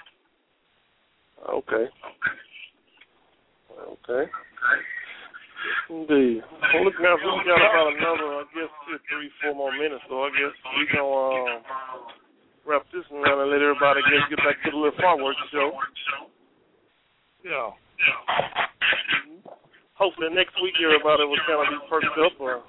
Okay. Okay. Indeed. Well, look now, we got about another, I guess, two, three, four more minutes, so I guess we gonna um, wrap this one around and let everybody get, get back to the little fireworks show. Yeah. Hopefully next week everybody will kind of be perked up. Or,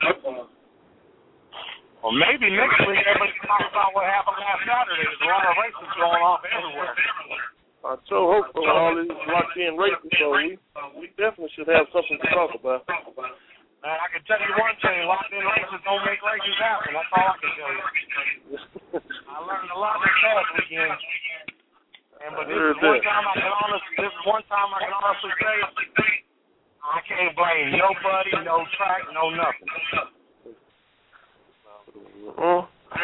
or maybe next week everybody can talk about what happened last Saturday. There's a lot of races going off everywhere. I so hope for all these locked in races, so we, we definitely should have something to talk about. Man, I can tell you one thing, locked in races don't make races happen. That's all I can tell you. I learned a lot this past weekend. And but this is one time I can honestly this is one time I can honestly say I can't blame nobody, no track, no nothing. Uh,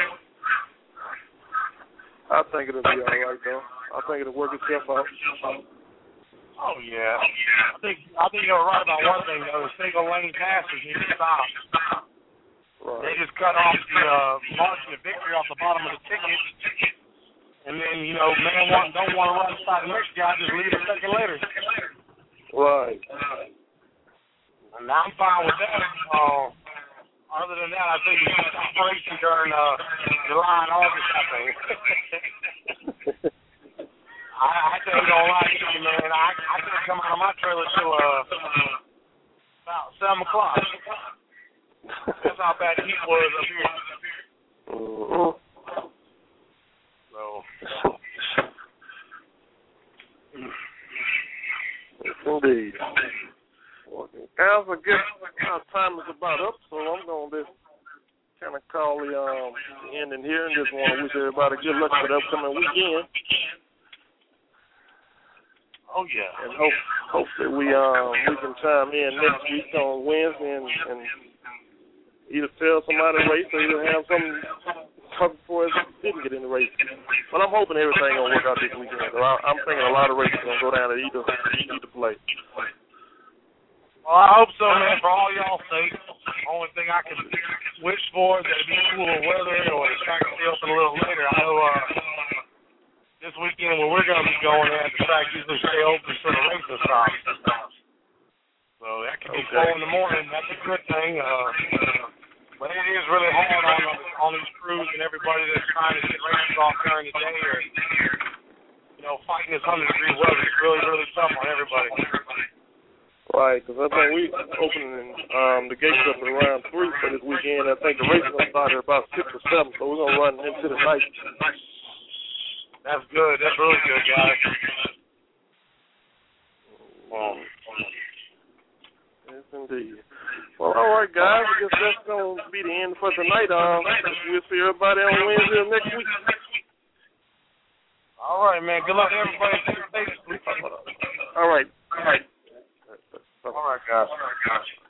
I think it'll be all right though. I think it'll work itself out. Oh yeah. I think I think you're right about one thing though. The single lane passes need to stop. Right. They just cut off the uh, margin of victory off the bottom of the ticket. And then, you know, man want, don't want to run beside the next guy, just leave a second later. Right. And I'm fine with that. Uh, other than that, I think we should stop racing during uh, July and August, I think. I, I ain't gonna lie to you, man. I, I couldn't come out of my trailer till uh, about seven o'clock. That's how bad the heat was up here. Mm-hmm. So. Indeed. Well, guys, I guess our time is about up, so I'm going to just kind of call the um, ending here and just want to wish everybody good luck for the upcoming weekend. Oh, yeah. And hope, hopefully we um we can chime in next week on Wednesday and, and either tell somebody to race or either have something talk before us didn't get in the race. But I'm hoping everything going to work out this weekend. I'm thinking a lot of races going to go down to either, either place. Well, I hope so, man, for all y'all's sake. The only thing I can wish for is that it be cooler weather or the track stay open a little later. I know uh, this weekend when we're going to be going at the track usually stay open for the racing stops. So that can be okay. Slow in the morning. That's a good thing. Uh, but it is really hard on on these crews and everybody that's trying to get races off during the day or, you know, fighting this one hundred degree weather. It's really, really tough on everybody. Right, because I think we opening um, the gates up at around three for this weekend. I think the race is going to start at about six or seven, so we're going to run into the night. That's good. That's really good, guys. Um, yes, indeed. Well, all right, guys. I guess that's going to be the end for tonight. Um, we'll see everybody on Wednesday of next week. All right, man. Good luck to everybody. Stay safe. All right. All right. All right, guys. All right, guys.